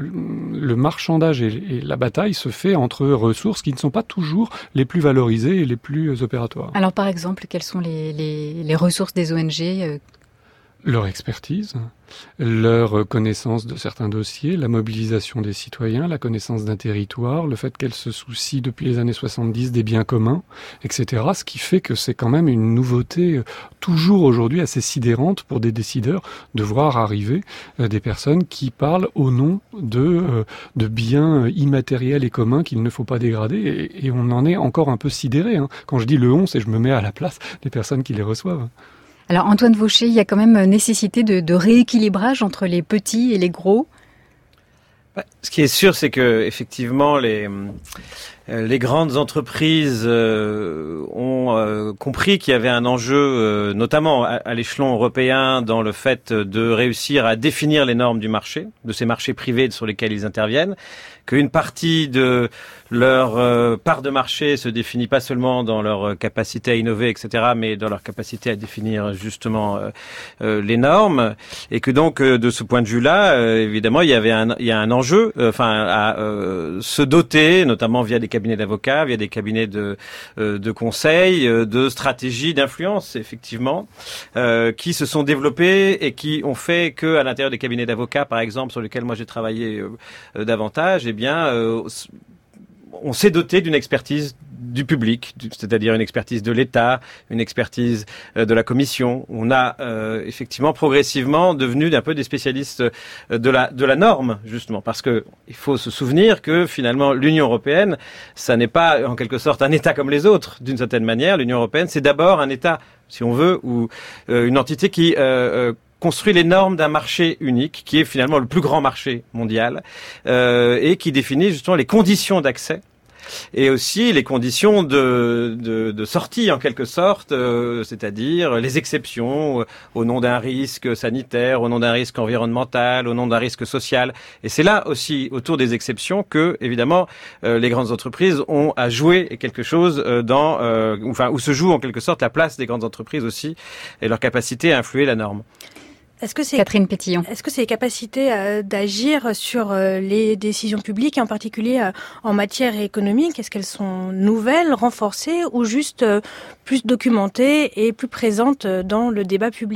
le marchandage et la bataille se fait entre ressources qui ne sont pas toujours les plus valorisées et les plus opératoires. Alors par exemple, quelles sont les ressources des ONG ? Leur expertise, leur connaissance de certains dossiers, la mobilisation des citoyens, la connaissance d'un territoire, le fait qu'elles se soucient depuis les années 70 des biens communs, etc. Ce qui fait que c'est quand même une nouveauté toujours aujourd'hui assez sidérante pour des décideurs de voir arriver des personnes qui parlent au nom de biens immatériels et communs qu'il ne faut pas dégrader. Et on en est encore un peu sidéré. Quand je dis le on, c'est je me mets à la place des personnes qui les reçoivent. Alors Antoine Vaucher, il y a quand même nécessité de rééquilibrage entre les petits et les gros. Ce qui est sûr, c'est que effectivement les grandes entreprises ont compris qu'il y avait un enjeu, notamment à l'échelon européen, dans le fait de réussir à définir les normes du marché, de ces marchés privés sur lesquels ils interviennent, qu'une partie de leur part de marché se définit pas seulement dans leur capacité à innover, etc., mais dans leur capacité à définir justement les normes, et que donc de ce point de vue-là, évidemment, il y a un enjeu, à se doter, notamment via des cabinets d'avocats, via des cabinets de conseil, de stratégies d'influence, effectivement, qui se sont développées et qui ont fait que, à l'intérieur des cabinets d'avocats, par exemple, sur lesquels moi j'ai travaillé davantage, eh bien, on s'est doté d'une expertise du public, c'est-à-dire une expertise de l'État, une expertise de la Commission. On a effectivement progressivement devenu un peu des spécialistes de la norme, justement, parce que il faut se souvenir que finalement l'Union européenne, ça n'est pas en quelque sorte un État comme les autres, d'une certaine manière. L'Union européenne, c'est d'abord un État, si on veut, ou une entité qui construit les normes d'un marché unique, qui est finalement le plus grand marché mondial, et qui définit justement les conditions d'accès et aussi les conditions de sortie, en quelque sorte, c'est-à-dire les exceptions au nom d'un risque sanitaire, au nom d'un risque environnemental, au nom d'un risque social. Et c'est là aussi, autour des exceptions, que, évidemment, les grandes entreprises ont à jouer quelque chose où se joue en quelque sorte la place des grandes entreprises aussi, et leur capacité à influer la norme. Catherine Pétillon. Est-ce que c'est les capacités d'agir sur les décisions publiques, et en particulier en matière économique, est-ce qu'elles sont nouvelles, renforcées ou juste plus documentées et plus présentes dans le débat public ?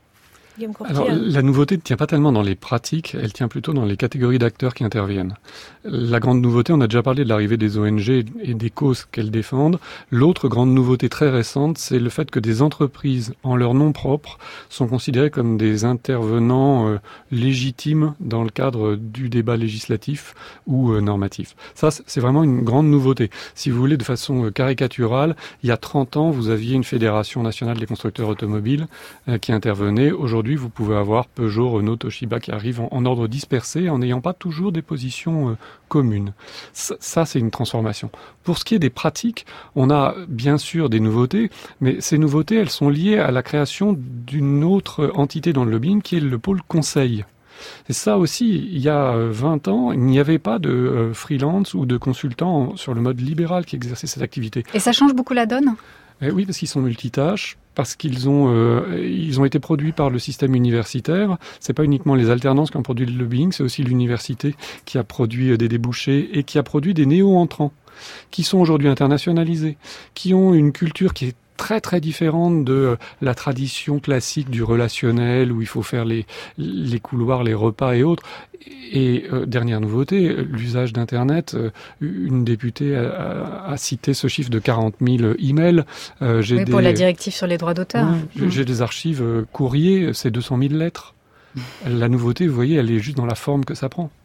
Alors, la nouveauté ne tient pas tellement dans les pratiques, elle tient plutôt dans les catégories d'acteurs qui interviennent. La grande nouveauté, on a déjà parlé de l'arrivée des ONG et des causes qu'elles défendent. L'autre grande nouveauté très récente, c'est le fait que des entreprises, en leur nom propre, sont considérées comme des intervenants légitimes dans le cadre du débat législatif ou normatif. Ça, c'est vraiment une grande nouveauté. Si vous voulez, de façon caricaturale, il y a 30 ans, vous aviez une fédération nationale des constructeurs automobiles qui intervenait. Aujourd'hui, vous pouvez avoir Peugeot, Renault, Toshiba qui arrivent en ordre dispersé en n'ayant pas toujours des positions communes. Ça, c'est une transformation. Pour ce qui est des pratiques, on a bien sûr des nouveautés, mais ces nouveautés, elles sont liées à la création d'une autre entité dans le lobbying qui est le pôle conseil. Et ça aussi, il y a 20 ans, il n'y avait pas de freelance ou de consultants sur le mode libéral qui exerçaient cette activité. Et ça change beaucoup la donne ? Oui, parce qu'ils sont multitâches, parce qu'ils ont été produits par le système universitaire. C'est pas uniquement les alternances qui ont produit le lobbying, c'est aussi l'université qui a produit des débouchés et qui a produit des néo-entrants qui sont aujourd'hui internationalisés, qui ont une culture qui est très très différente de la tradition classique du relationnel où il faut faire les couloirs, les repas et autres. Et dernière nouveauté, l'usage d'Internet. Une députée a cité ce chiffre de 40 000 emails. Pour la directive sur les droits d'auteur. J'ai des archives courriers, c'est 200 000 lettres. La nouveauté, vous voyez, elle est juste dans la forme que ça prend.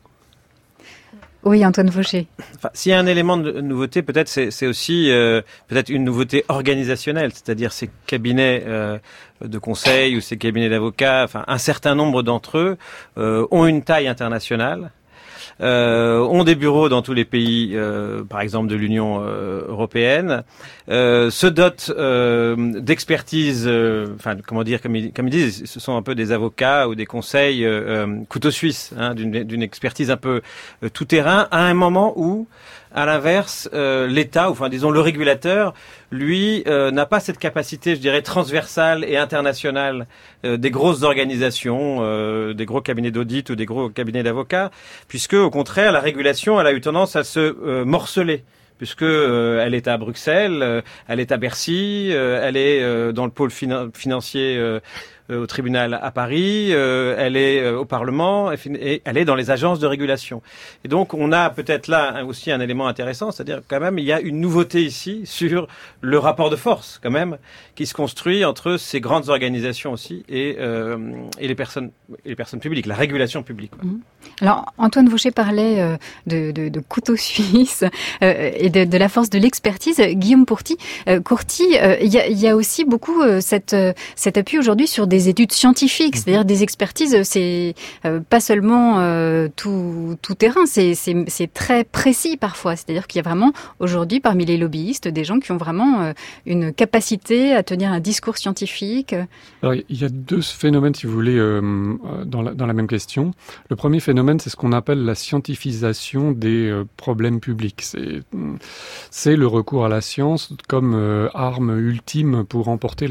Oui, Antoine Vaucher. S'il y a un élément de nouveauté, peut-être c'est aussi peut-être une nouveauté organisationnelle, c'est-à-dire ces cabinets de conseil ou ces cabinets d'avocats, un certain nombre d'entre eux ont une taille internationale. Ont des bureaux dans tous les pays, par exemple de l'Union européenne, se dotent d'expertise, comme ils disent, ce sont un peu des avocats ou des conseils couteau suisse, d'une expertise un peu tout terrain, à un moment où, à l'inverse, l'État, disons le régulateur, lui, n'a pas cette capacité, je dirais, transversale et internationale des grosses organisations, des gros cabinets d'audit ou des gros cabinets d'avocats, puisque, au contraire, la régulation, elle a eu tendance à se morceler. Puisque elle est à Bruxelles, elle est à Bercy, elle est dans le pôle financier au tribunal à Paris, elle est au Parlement, et elle est dans les agences de régulation. Et donc, on a peut-être là aussi un élément intéressant, c'est-à-dire quand même, il y a une nouveauté ici sur le rapport de force, quand même, qui se construit entre ces grandes organisations aussi et les personnes publiques, la régulation publique. Alors, Antoine Vaucher parlait de couteau suisse et de la force de l'expertise. Guillaume Courty, il y a aussi beaucoup cet appui aujourd'hui sur des études scientifiques, c'est-à-dire des expertises. C'est pas seulement tout terrain, c'est très précis parfois. C'est-à-dire qu'il y a vraiment aujourd'hui parmi les lobbyistes des gens qui ont vraiment une capacité à tenir un discours scientifique. Alors, il y a deux phénomènes, si vous voulez, dans la même question. Le premier phénomène, c'est ce qu'on appelle la scientifisation des problèmes publics. C'est le recours à la science comme arme ultime pour remporter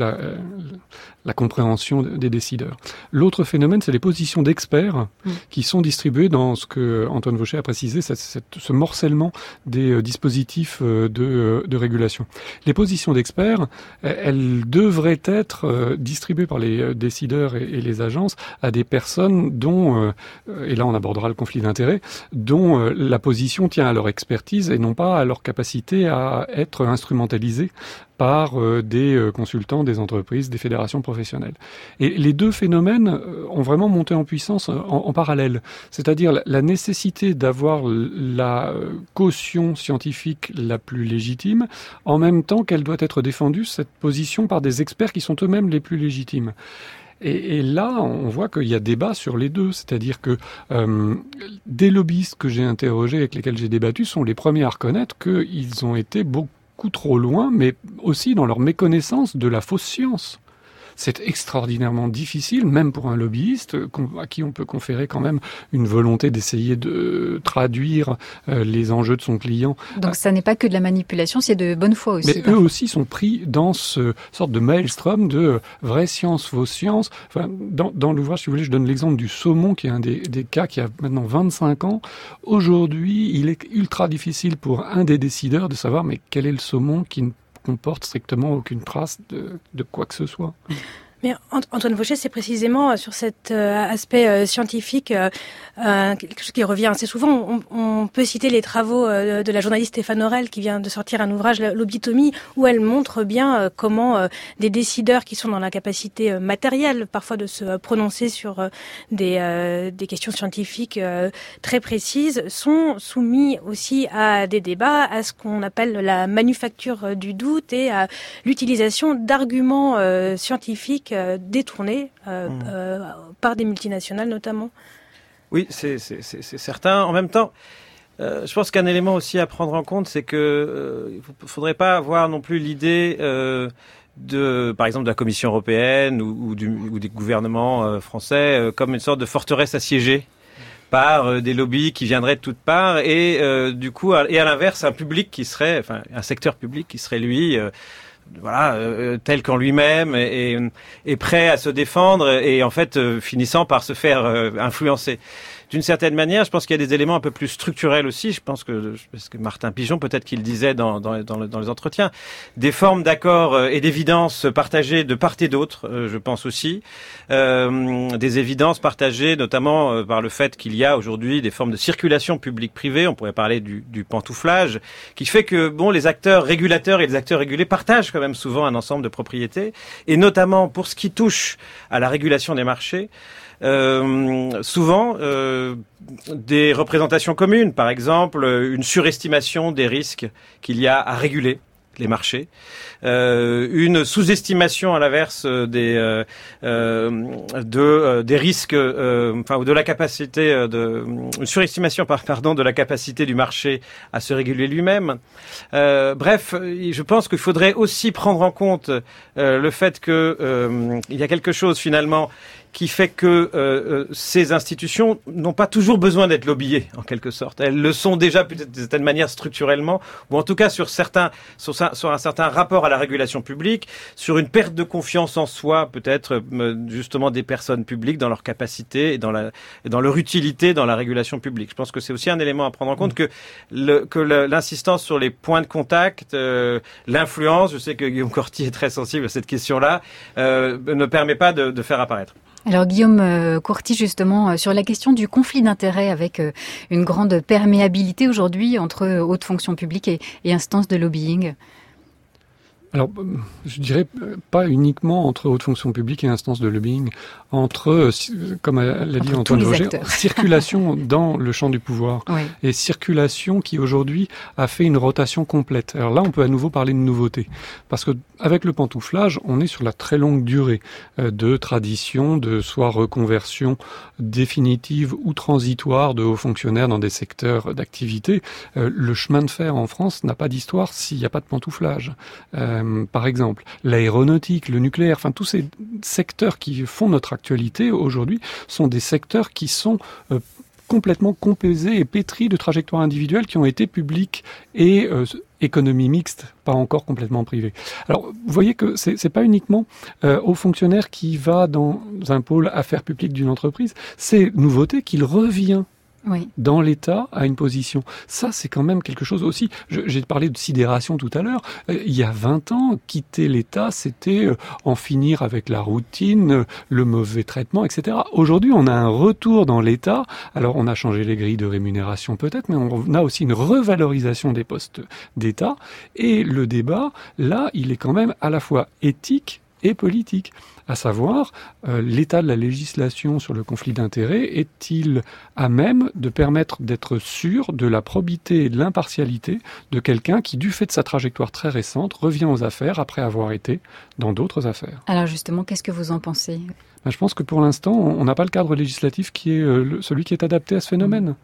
la compréhension des décideurs. L'autre phénomène, c'est les positions d'experts qui sont distribuées dans ce que Antoine Vaucher a précisé, ce morcellement des dispositifs de régulation. Les positions d'experts, elles devraient être distribuées par les décideurs et les agences à des personnes dont, et là on abordera le conflit d'intérêts, dont la position tient à leur expertise et non pas à leur capacité à être instrumentalisée par des consultants, des entreprises, des fédérations professionnelles. Et les deux phénomènes ont vraiment monté en puissance en parallèle. C'est-à-dire la nécessité d'avoir la caution scientifique la plus légitime, en même temps qu'elle doit être défendue, cette position, par des experts qui sont eux-mêmes les plus légitimes. Et là, on voit qu'il y a débat sur les deux. C'est-à-dire que des lobbyistes que j'ai interrogés, avec lesquels j'ai débattu, sont les premiers à reconnaître qu'ils ont été beaucoup trop loin, mais aussi dans leur méconnaissance de la fausse science. C'est extraordinairement difficile, même pour un lobbyiste, à qui on peut conférer quand même une volonté d'essayer de traduire les enjeux de son client. Donc ça n'est pas que de la manipulation, c'est de bonne foi aussi. Mais eux aussi sont pris dans ce sorte de maelstrom de vraie science, fausse science. Enfin, dans l'ouvrage, si vous voulez, je donne l'exemple du saumon, qui est un des cas qui a maintenant 25 ans. Aujourd'hui, il est ultra difficile pour un des décideurs de savoir mais quel est le saumon qui ne comporte strictement aucune trace de quoi que ce soit. Mais Antoine Vaucher, c'est précisément sur cet aspect scientifique quelque chose qui revient assez souvent. On peut citer les travaux de la journaliste Stéphane Aurel qui vient de sortir un ouvrage, Lobbytomie, où elle montre bien comment des décideurs qui sont dans la capacité matérielle parfois de se prononcer sur des questions scientifiques très précises sont soumis aussi à des débats, à ce qu'on appelle la manufacture du doute et à l'utilisation d'arguments scientifiques détournés par des multinationales notamment. Oui, c'est certain. En même temps, je pense qu'un élément aussi à prendre en compte, c'est que il ne faudrait pas avoir non plus l'idée par exemple, de la Commission européenne ou des gouvernements français comme une sorte de forteresse assiégée par des lobbies qui viendraient de toutes parts et du coup, et à l'inverse, un secteur public qui serait lui tel qu'en lui-même et prêt à se défendre et en fait finissant par se faire influencer. D'une certaine manière, je pense qu'il y a des éléments un peu plus structurels aussi. Je pense que Martin Pigeon, peut-être qu'il disait dans les entretiens, des formes d'accords et d'évidences partagées de part et d'autre, je pense aussi. Des évidences partagées notamment par le fait qu'il y a aujourd'hui des formes de circulation publique-privée, on pourrait parler du pantouflage, qui fait que les acteurs régulateurs et les acteurs régulés partagent quand même souvent un ensemble de propriétés, et notamment pour ce qui touche à la régulation des marchés, souvent des représentations communes, par exemple une surestimation des risques qu'il y a à réguler les marchés, une sous-estimation à l'inverse des risques, ou de la capacité une surestimation de la capacité du marché à se réguler lui-même. Bref, je pense qu'il faudrait aussi prendre en compte le fait que il y a quelque chose finalement qui fait que ces institutions n'ont pas toujours besoin d'être lobbyées, en quelque sorte. Elles le sont déjà peut-être d'une certaine manière structurellement, ou en tout cas sur un certain rapport à la régulation publique, sur une perte de confiance en soi, peut-être justement des personnes publiques dans leur capacité et dans leur utilité dans la régulation publique. Je pense que c'est aussi un élément à prendre en compte, que l'insistance sur les points de contact, l'influence, je sais que Guillaume Corti est très sensible à cette question-là, ne permet pas de faire apparaître. Alors Guillaume Corti, justement, sur la question du conflit d'intérêts avec une grande perméabilité aujourd'hui entre haute fonction publique et instances de lobbying. Alors, je dirais pas uniquement entre haute fonction publique et instances de lobbying, entre, comme l'a dit Antoine Vauger, circulation dans le champ du pouvoir, oui, et circulation qui aujourd'hui a fait une rotation complète. Alors là, on peut à nouveau parler de nouveauté, parce que avec le pantouflage, on est sur la très longue durée de tradition, de soit reconversion définitive ou transitoire de hauts fonctionnaires dans des secteurs d'activité. Le chemin de fer en France n'a pas d'histoire s'il n'y a pas de pantouflage. Par exemple, l'aéronautique, le nucléaire, enfin tous ces secteurs qui font notre actualité aujourd'hui sont des secteurs qui sont complètement composés et pétris de trajectoires individuelles qui ont été publiques et économie mixte, pas encore complètement privée. Alors, vous voyez que c'est pas uniquement au fonctionnaire qui va dans un pôle affaires publiques d'une entreprise, c'est nouveauté qu'il revient oui, dans l'État à une position. Ça, c'est quand même quelque chose aussi. J'ai parlé de sidération tout à l'heure. Il y a 20 ans, quitter l'État, c'était en finir avec la routine, le mauvais traitement, etc. Aujourd'hui, on a un retour dans l'État. Alors, on a changé les grilles de rémunération peut-être, mais on a aussi une revalorisation des postes d'État. Et le débat, là, il est quand même à la fois éthique et politique. À savoir, l'état de la législation sur le conflit d'intérêts est-il à même de permettre d'être sûr de la probité et de l'impartialité de quelqu'un qui, du fait de sa trajectoire très récente, revient aux affaires après avoir été dans d'autres affaires. Alors justement, qu'est-ce que vous en pensez ? Je pense que pour l'instant, on n'a pas le cadre législatif qui est celui qui est adapté à ce phénomène.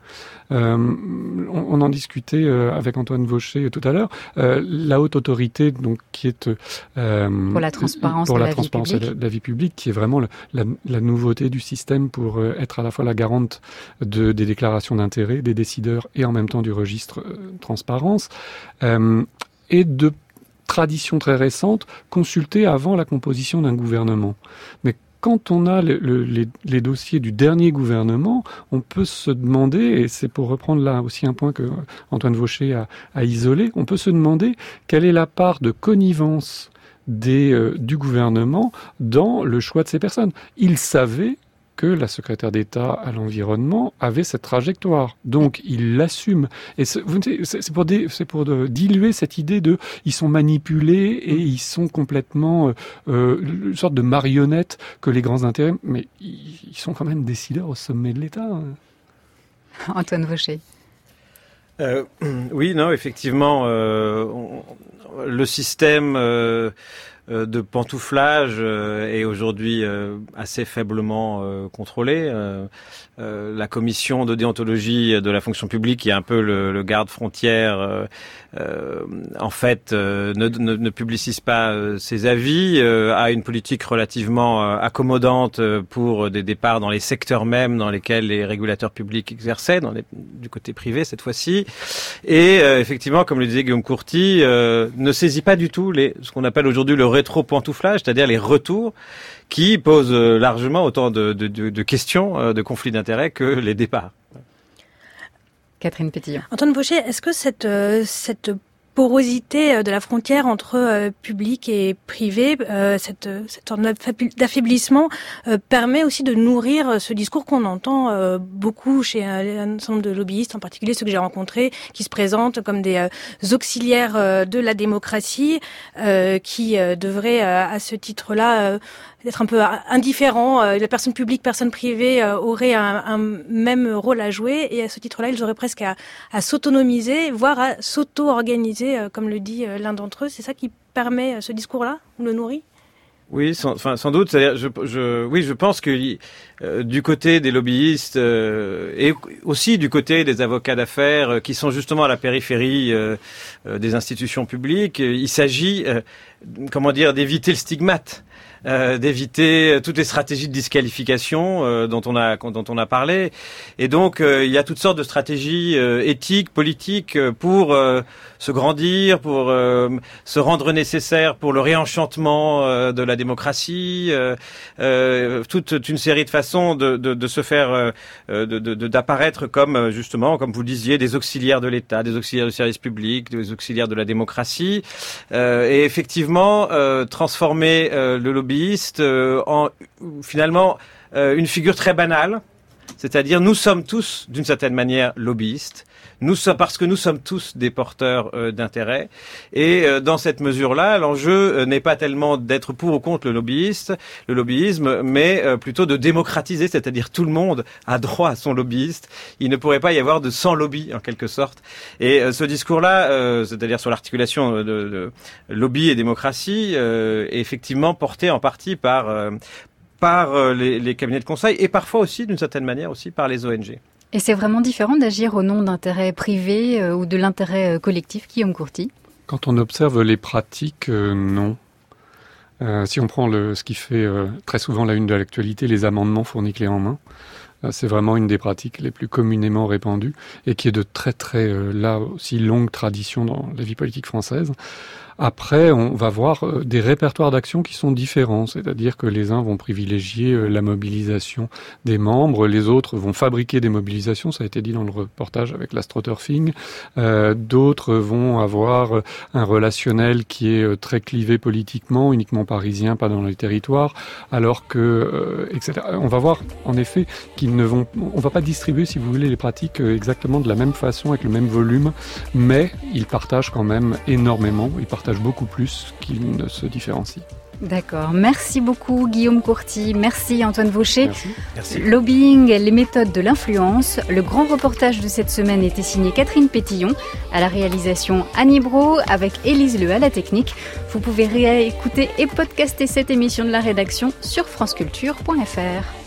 On en discutait avec Antoine Vaucher tout à l'heure. La haute autorité, donc qui est pour la transparence, de la vie publique, qui est vraiment la nouveauté du système pour être à la fois la garante des déclarations d'intérêt des décideurs et en même temps du registre transparence, et de tradition très récente consultée avant la composition d'un gouvernement. Mais quand on a les dossiers du dernier gouvernement, on peut se demander, et c'est pour reprendre là aussi un point que Antoine Vaucher a isolé, on peut se demander quelle est la part de connivence du gouvernement dans le choix de ces personnes. Il savait que la secrétaire d'État à l'environnement avait cette trajectoire. Donc, il l'assume. Et c'est pour diluer cette idée de ils sont manipulés et ils sont complètement une sorte de marionnette que les grands intérêts... Mais ils sont quand même décideurs au sommet de l'État. Antoine Vaucher. Oui, non, effectivement, le système de pantouflage est aujourd'hui assez faiblement contrôlé. La commission de déontologie de la fonction publique, qui est un peu le garde-frontière, en fait, ne publicise pas ses avis, a une politique relativement accommodante pour des départs dans les secteurs mêmes dans lesquels les régulateurs publics exerçaient, du côté privé cette fois-ci. Et effectivement, comme le disait Guillaume Corti, ne saisit pas du tout ce qu'on appelle aujourd'hui le rétro-pantouflage, c'est-à-dire les retours qui posent largement autant de questions de conflits d'intérêts que les départs. Catherine Pétillon. Antoine Vaucher, est-ce que cette porosité de la frontière entre public et privé, cette sorte d'affaiblissement permet aussi de nourrir ce discours qu'on entend beaucoup chez un certain nombre de lobbyistes, en particulier ceux que j'ai rencontrés, qui se présentent comme des auxiliaires de la démocratie, qui devraient à ce titre-là être un peu indifférents. La personne publique, personne privée auraient un même rôle à jouer, et à ce titre-là, ils auraient presque à s'autonomiser, voire à s'auto-organiser, comme le dit l'un d'entre eux. C'est ça qui permet ce discours-là, ou le nourrit ? Oui, sans doute. C'est-à-dire, je pense que du côté des lobbyistes et aussi du côté des avocats d'affaires qui sont justement à la périphérie des institutions publiques, il s'agit, d'éviter le stigmate. d'éviter toutes les stratégies de disqualification dont on a parlé. Et donc il y a toutes sortes de stratégies éthiques, politiques pour se grandir, pour se rendre nécessaire pour le réenchantement de la démocratie, toute une série de façons de se faire d'apparaître comme justement, comme vous le disiez, des auxiliaires de l'État, des auxiliaires du service public, des auxiliaires de la démocratie, et effectivement transformer le lobbyiste en finalement une figure très banale, c'est-à-dire nous sommes tous d'une certaine manière lobbyistes. Parce que nous sommes tous des porteurs d'intérêt. Et dans cette mesure-là, l'enjeu n'est pas tellement d'être pour ou contre le lobbyisme, mais plutôt de démocratiser, c'est-à-dire tout le monde a droit à son lobbyiste. Il ne pourrait pas y avoir de sans lobby, en quelque sorte. Et ce discours-là, c'est-à-dire sur l'articulation de lobby et démocratie, est effectivement porté en partie par les cabinets de conseil et parfois aussi, d'une certaine manière, aussi par les ONG. Et c'est vraiment différent d'agir au nom d'intérêts privés ou de l'intérêt collectif, Guillaume Courty? Quand on observe les pratiques, non. Si on prend ce qui fait très souvent la une de l'actualité, les amendements fournis clés en main, c'est vraiment une des pratiques les plus communément répandues et qui est de très là aussi longue tradition dans la vie politique française. Après, on va voir des répertoires d'actions qui sont différents, c'est-à-dire que les uns vont privilégier la mobilisation des membres, les autres vont fabriquer des mobilisations, ça a été dit dans le reportage avec l'astroturfing, d'autres vont avoir un relationnel qui est très clivé politiquement, uniquement parisien, pas dans les territoires, alors que, etc. On va voir, en effet, on va pas distribuer, si vous voulez, les pratiques exactement de la même façon, avec le même volume, mais ils partagent quand même énormément, ils partagent beaucoup plus qu'ils ne se différencient. D'accord. Merci beaucoup Guillaume Courty. Merci Antoine Vaucher. Merci. Lobbying, les méthodes de l'influence. Le grand reportage de cette semaine était signé Catherine Pétillon. À la réalisation Annie Brault avec Élise Le à la technique. Vous pouvez réécouter et podcaster cette émission de la rédaction sur franceculture.fr.